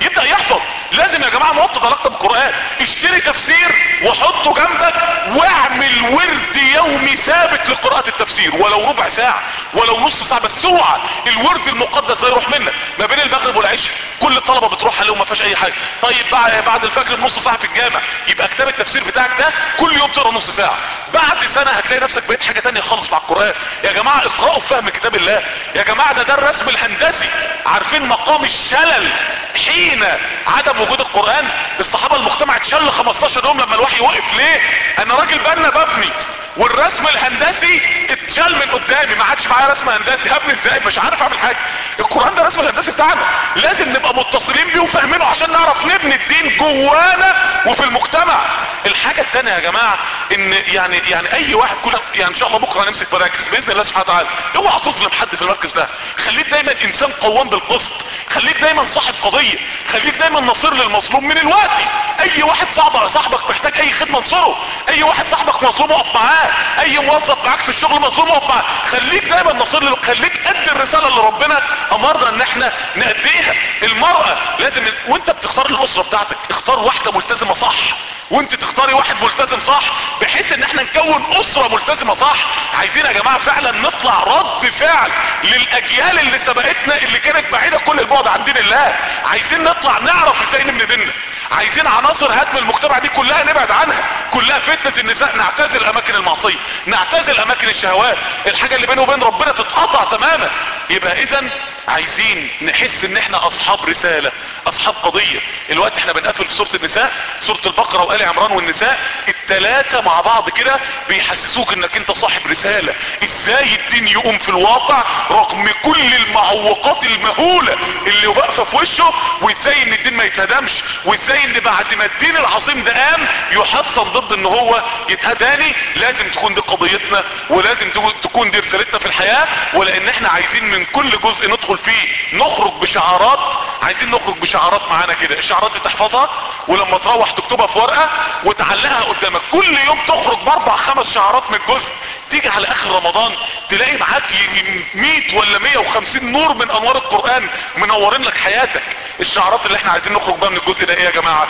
يبدأ يحفظ. لازم يا جماعة نوطد علاقة بالقرآن. اشتري تفسير وحطه جنبك واعمل ورد يومي ثابت لقراءة التفسير، ولو ربع ساعة ولو نص ساعة، بس اوعى الورد المقدس ده يروح منك. ما بين المغرب والعشاء كل الطلبة بتروح عليه وما فيهاش اي حاجة. طيب بعد الفجر بنص ساعة في الجامع، يبقى كتاب التفسير بتاعك ده كل يوم تقرا نص ساعة. بعد سنة هتلاقي نفسك بقيت حاجة تانية خالص مع القرآن. يا جماعة اقرأوا فهم كتاب الله. يا جماعة ده ده الرسم الهندسي. عارفين مقام الشلل حين عدم وجود القرآن؟ الصحابة المجتمع اتشل خمستاشر يوم لما الوحي وقف. ليه؟ انا راجل بنا ببني والرسم الهندسي اتشال من قدامي، ما عادش معايا رسم هندسي، هبني ازاي؟ مش عارف اعمل حاجه. القران ده الرسم الهندسي بتاعنا، لازم نبقى متصلين بيه وفاهمينه عشان نعرف نبني الدين جوانا وفي المجتمع. الحاجه الثانيه يا جماعه ان يعني يعني اي واحد كل يعني ان شاء الله بكره هنمسك مراكز باذن الله سبحانه وتعالى. اوعى تظلم حد في المركز ده. خليك دايما انسان قوام بالقسط، خليك دايما صاحب قضيه، خليك دايما نصير للمظلوم من الوقت. اي واحد صاحبك صاحبك محتاج اي خدمه انصره، اي واحد صاحبك مظلوم اقف معاه، اي موظف معاك في الشغل مظلوم اقف معاه. خليك دايما نصير له، خليك قد الرساله اللي ربنا امرنا ان احنا نأديها. المرأة لازم وانت بتختار الاسرة بتاعتك اختار واحدة ملتزمة صح، وانت تختاري واحد ملتزم صح، بحيث ان احنا نكون اسرة ملتزمة صح. عايزين يا جماعة فعلا نطلع رد فعل للاجيال اللي سبقتنا اللي كانت بعيدة كل البعد عن دين الله. عايزين نطلع نعرف ازاي نبني ديننا. عايزين عناصر هدم المجتمع دي كلها نبعد عنها، كلها فتنة النساء، نعتزل اماكن المعصية، نعتزل اماكن الشهوات، الحاجة اللي بينه وبين ربنا تتقطع تماما. يبقى اذا عايزين نحس ان احنا اصحاب رسالة، اصحاب قضية. الوقت احنا بنقفل في سورة النساء، سورة البقرة وآل عمران والنساء، التلاتة مع بعض كده بيحسسوك انك انت صاحب رسالة. ازاي الدين يقوم في الواقع رغم كل المعوقات المهولة اللي واقفة في وشه، وازاي ان الدين ما يتهدمش، وازاي ان بعد ما الدين العظيم ده قام يحصن ضد ان هو يتهداني. لازم تكون دي قضيتنا، ولازم تكون دي رسالتنا في الحياة. ولان احنا عايزين من كل جزء ندخل فيه نخرج بشعارات. عايزين نخرج بشعارات معانا كده، الشعارات دي تحفظها ولما تروح تكتبها في ورقة وتعلقها قدامك. كل يوم تخرج باربع خمس شعارات من الجزء. تيجي على اخر رمضان تلاقي معاك يجي مية ولا مية وخمسين نور من انوار القرآن منورين لك حياتك. الشعارات اللي احنا عايزين نخرج بها من الجزء ده ايه يا جماعة؟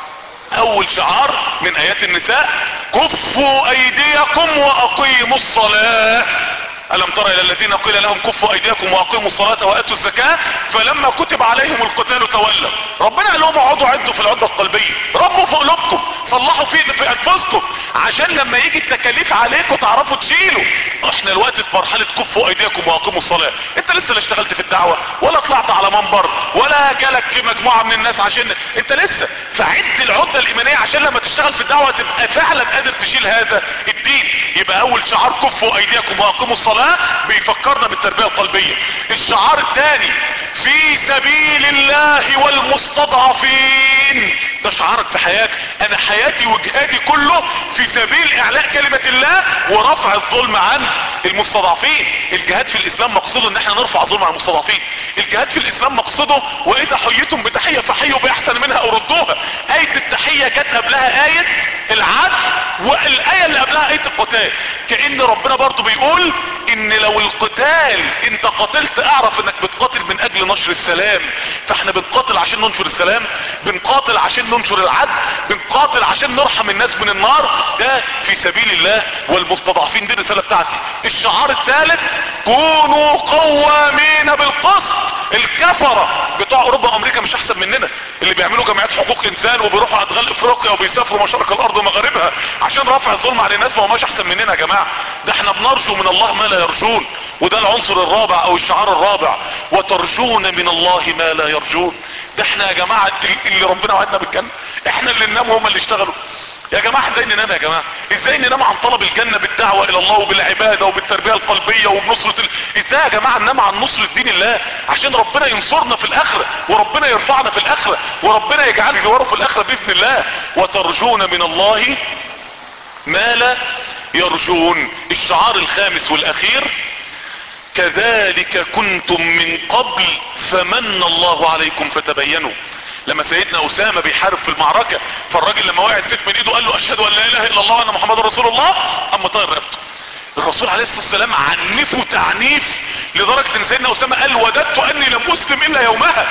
اول شعار من ايات النساء: كفوا ايديكم واقيموا الصلاة. ألم تر إلى الذين قيل لهم كفوا أيديكم وأقيموا الصلاة وآتوا الزكاة فلما كتب عليهم القتال تولوا. ربنا قال لهم اقعدوا عدوا في العدة القلبية، ربوا في قلوبكم، صلحوا في في أنفسكم، عشان لما يجي التكاليف عليكم تعرفوا تشيلوا. احنا الوقت في مرحلة كفوا أيديكم وأقيموا الصلاة. انت لسه لا اشتغلت في الدعوة ولا طلعت على منبر ولا جالك مجموعة من الناس عشان انت لسه. فعد العدة الإيمانية عشان لما تشتغل في الدعوة تبقى فعلا قادر تشيل هذا الدين. يبقى أول شعار كفوا أيديكم وأقيموا الصلاة بيفكرنا بالتربية القلبية. الشعار الثاني: في سبيل الله والمستضعفين. ده شعارك في حياتك. انا حياتي وجهادي كله في سبيل اعلاء كلمة الله ورفع الظلم عن المستضعفين. الجهاد في الاسلام مقصده ان احنا نرفع الظلم عن المستضعفين. الجهاد في الاسلام مقصده واذا حييتم بتحية فحيوا باحسن منها او ردوها. اية التحية كانت قبلها اية العدل، والاية اللي قبلها اية القتال. كأن ربنا برضو بيقول ان لو القتال انت قاتلت اعرف انك بتقاتل من اجل نشر السلام. فاحنا بنقاتل عشان ننشر السلام، بنقاتل عشان ننشر العدل، بنقاتل عشان نرحم الناس من النار. ده في سبيل الله والمستضعفين. دي الرسالة بتاعتي. الشعار الثالث: كونوا قوامين بالقسط. الكفرة بتوع اوروبا وامريكا مش احسن مننا، اللي بيعملوا جمعيات حقوق انسان وبيروحوا ادغال افريقيا وبيسافروا مشارق الارض ومغاربها عشان رفع الظلم على الناس، ما هماش احسن مننا يا جماعة. ده احنا بنرجو من الله ما لا يرجون، وده العنصر الرابع او الشعار الرابع: وترجون من الله ما لا يرجون. ده احنا يا جماعة اللي ربنا وعدنا بالجنة، احنا اللي ننام وهم اللي اشتغلوا. يا جماعة ازاي ننام يا جماعة؟ ازاي ننام عن طلب الجنة بالدعوة الى الله وبالعبادة وبالتربية القلبية وبنصرة ال... ازاي يا جماعة ننام عن نصرة دين الله عشان ربنا ينصرنا في الاخرة وربنا يرفعنا في الاخرة وربنا يجعل جواره في الاخرة باذن الله. وترجون من الله ما لا يرجون. الشعار الخامس والاخير: كذلك كنتم من قبل فمن الله عليكم فتبينوا. لما سيدنا اسامة بيحارب في المعركة، فالراجل لما وقع السيف من ايده قال له: اشهد ان لا اله الا الله وان محمد رسول الله. اما طاير رقبته. الرسول عليه الصلاة والسلام عنفه تعنيف لدرجة ان سيدنا اسامة قال: وددت اني لم اسلم الا يومها.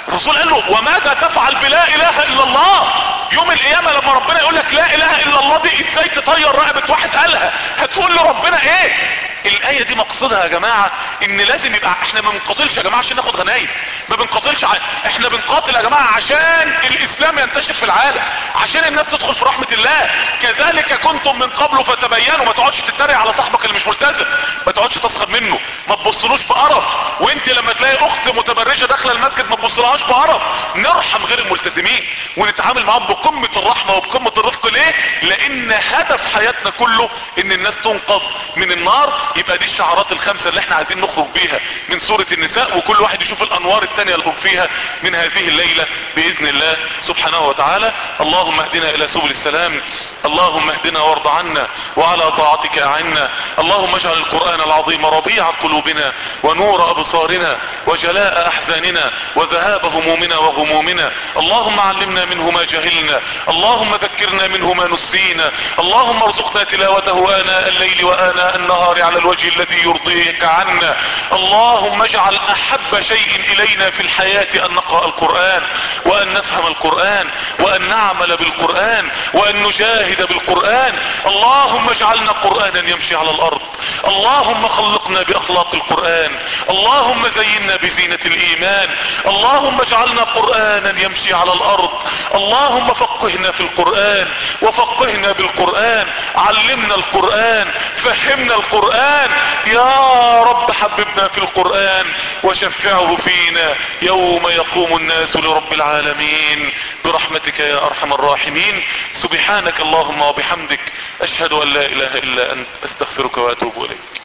الرسول قال له وماذا تفعل بلا اله الا الله؟ يوم القيامة لما ربنا يقول لك لا اله الا الله دي ازاي تطير رقبة واحد قالها؟ هتقول لربنا ايه؟ الاية دي مقصدها يا جماعة ان لازم يبقى احنا ما بنقاتلش يا جماعة عشان ناخد غنايم، ما بنقاتلش ع... احنا بنقاتل يا جماعة عشان الاسلام ينتشر في العالم، عشان الناس تدخل في رحمة الله. كذلك كنتم من قبل فتبينوا. ما تقعدش تتريق على صاحبك اللي مش ملتزم، ما تقعدش تسخر منه، ما تبصلوش بقرف. وانت لما تلاقي اخت متبرجة داخلة المسجد ما تبصلهاش بقرف. نرحم غير الملتزمين ونتعامل معاهم بقمة الرحمة وبقمة الرفق. ليه؟ لان هدف حياتنا كله ان الناس تنقذ من النار. يبقى دي الشعارات الخمسة اللي احنا عايزين نخرج بيها من سورة النساء، وكل واحد يشوف الانوار التانية اللي فيها من هذه الليلة باذن الله سبحانه وتعالى. اللهم اهدنا الى سبل السلام، اللهم اهدنا وارض عنا وعلى طاعتك اعنا. اللهم اجعل القرآن العظيم ربيع قلوبنا ونور ابصارنا وجلاء احزاننا وذهاب همومنا وغمومنا. اللهم علمنا منه ما جهلنا، اللهم ذكرنا منه ما نسينا. اللهم ارزقنا تلاوته آناء الليل وآناء النهار على الوجه الذي يرضيك عنا. اللهم اجعل احب شيء الينا في الحياة ان نقرأ القرآن وان نفهم القرآن وان نعمل بالقرآن وان نجاهد بالقرآن. اللهم اجعلنا قرآنا يمشي على الارض. اللهم خلقنا باخلاق القرآن. اللهم زينا بزينة الايمان. اللهم اجعلنا قرآنا يمشي على الارض. اللهم فقهنا في القرآن وفقهنا بالقرآن. علمنا القرآن، فهمنا القرآن يا رب. حببنا في القرآن وشفعه فينا يوم يقوم الناس لرب العالمين برحمتك يا ارحم الراحمين. سبحانك اللهم وبحمدك اشهد ان لا اله الا انت استغفرك واتوب اليك.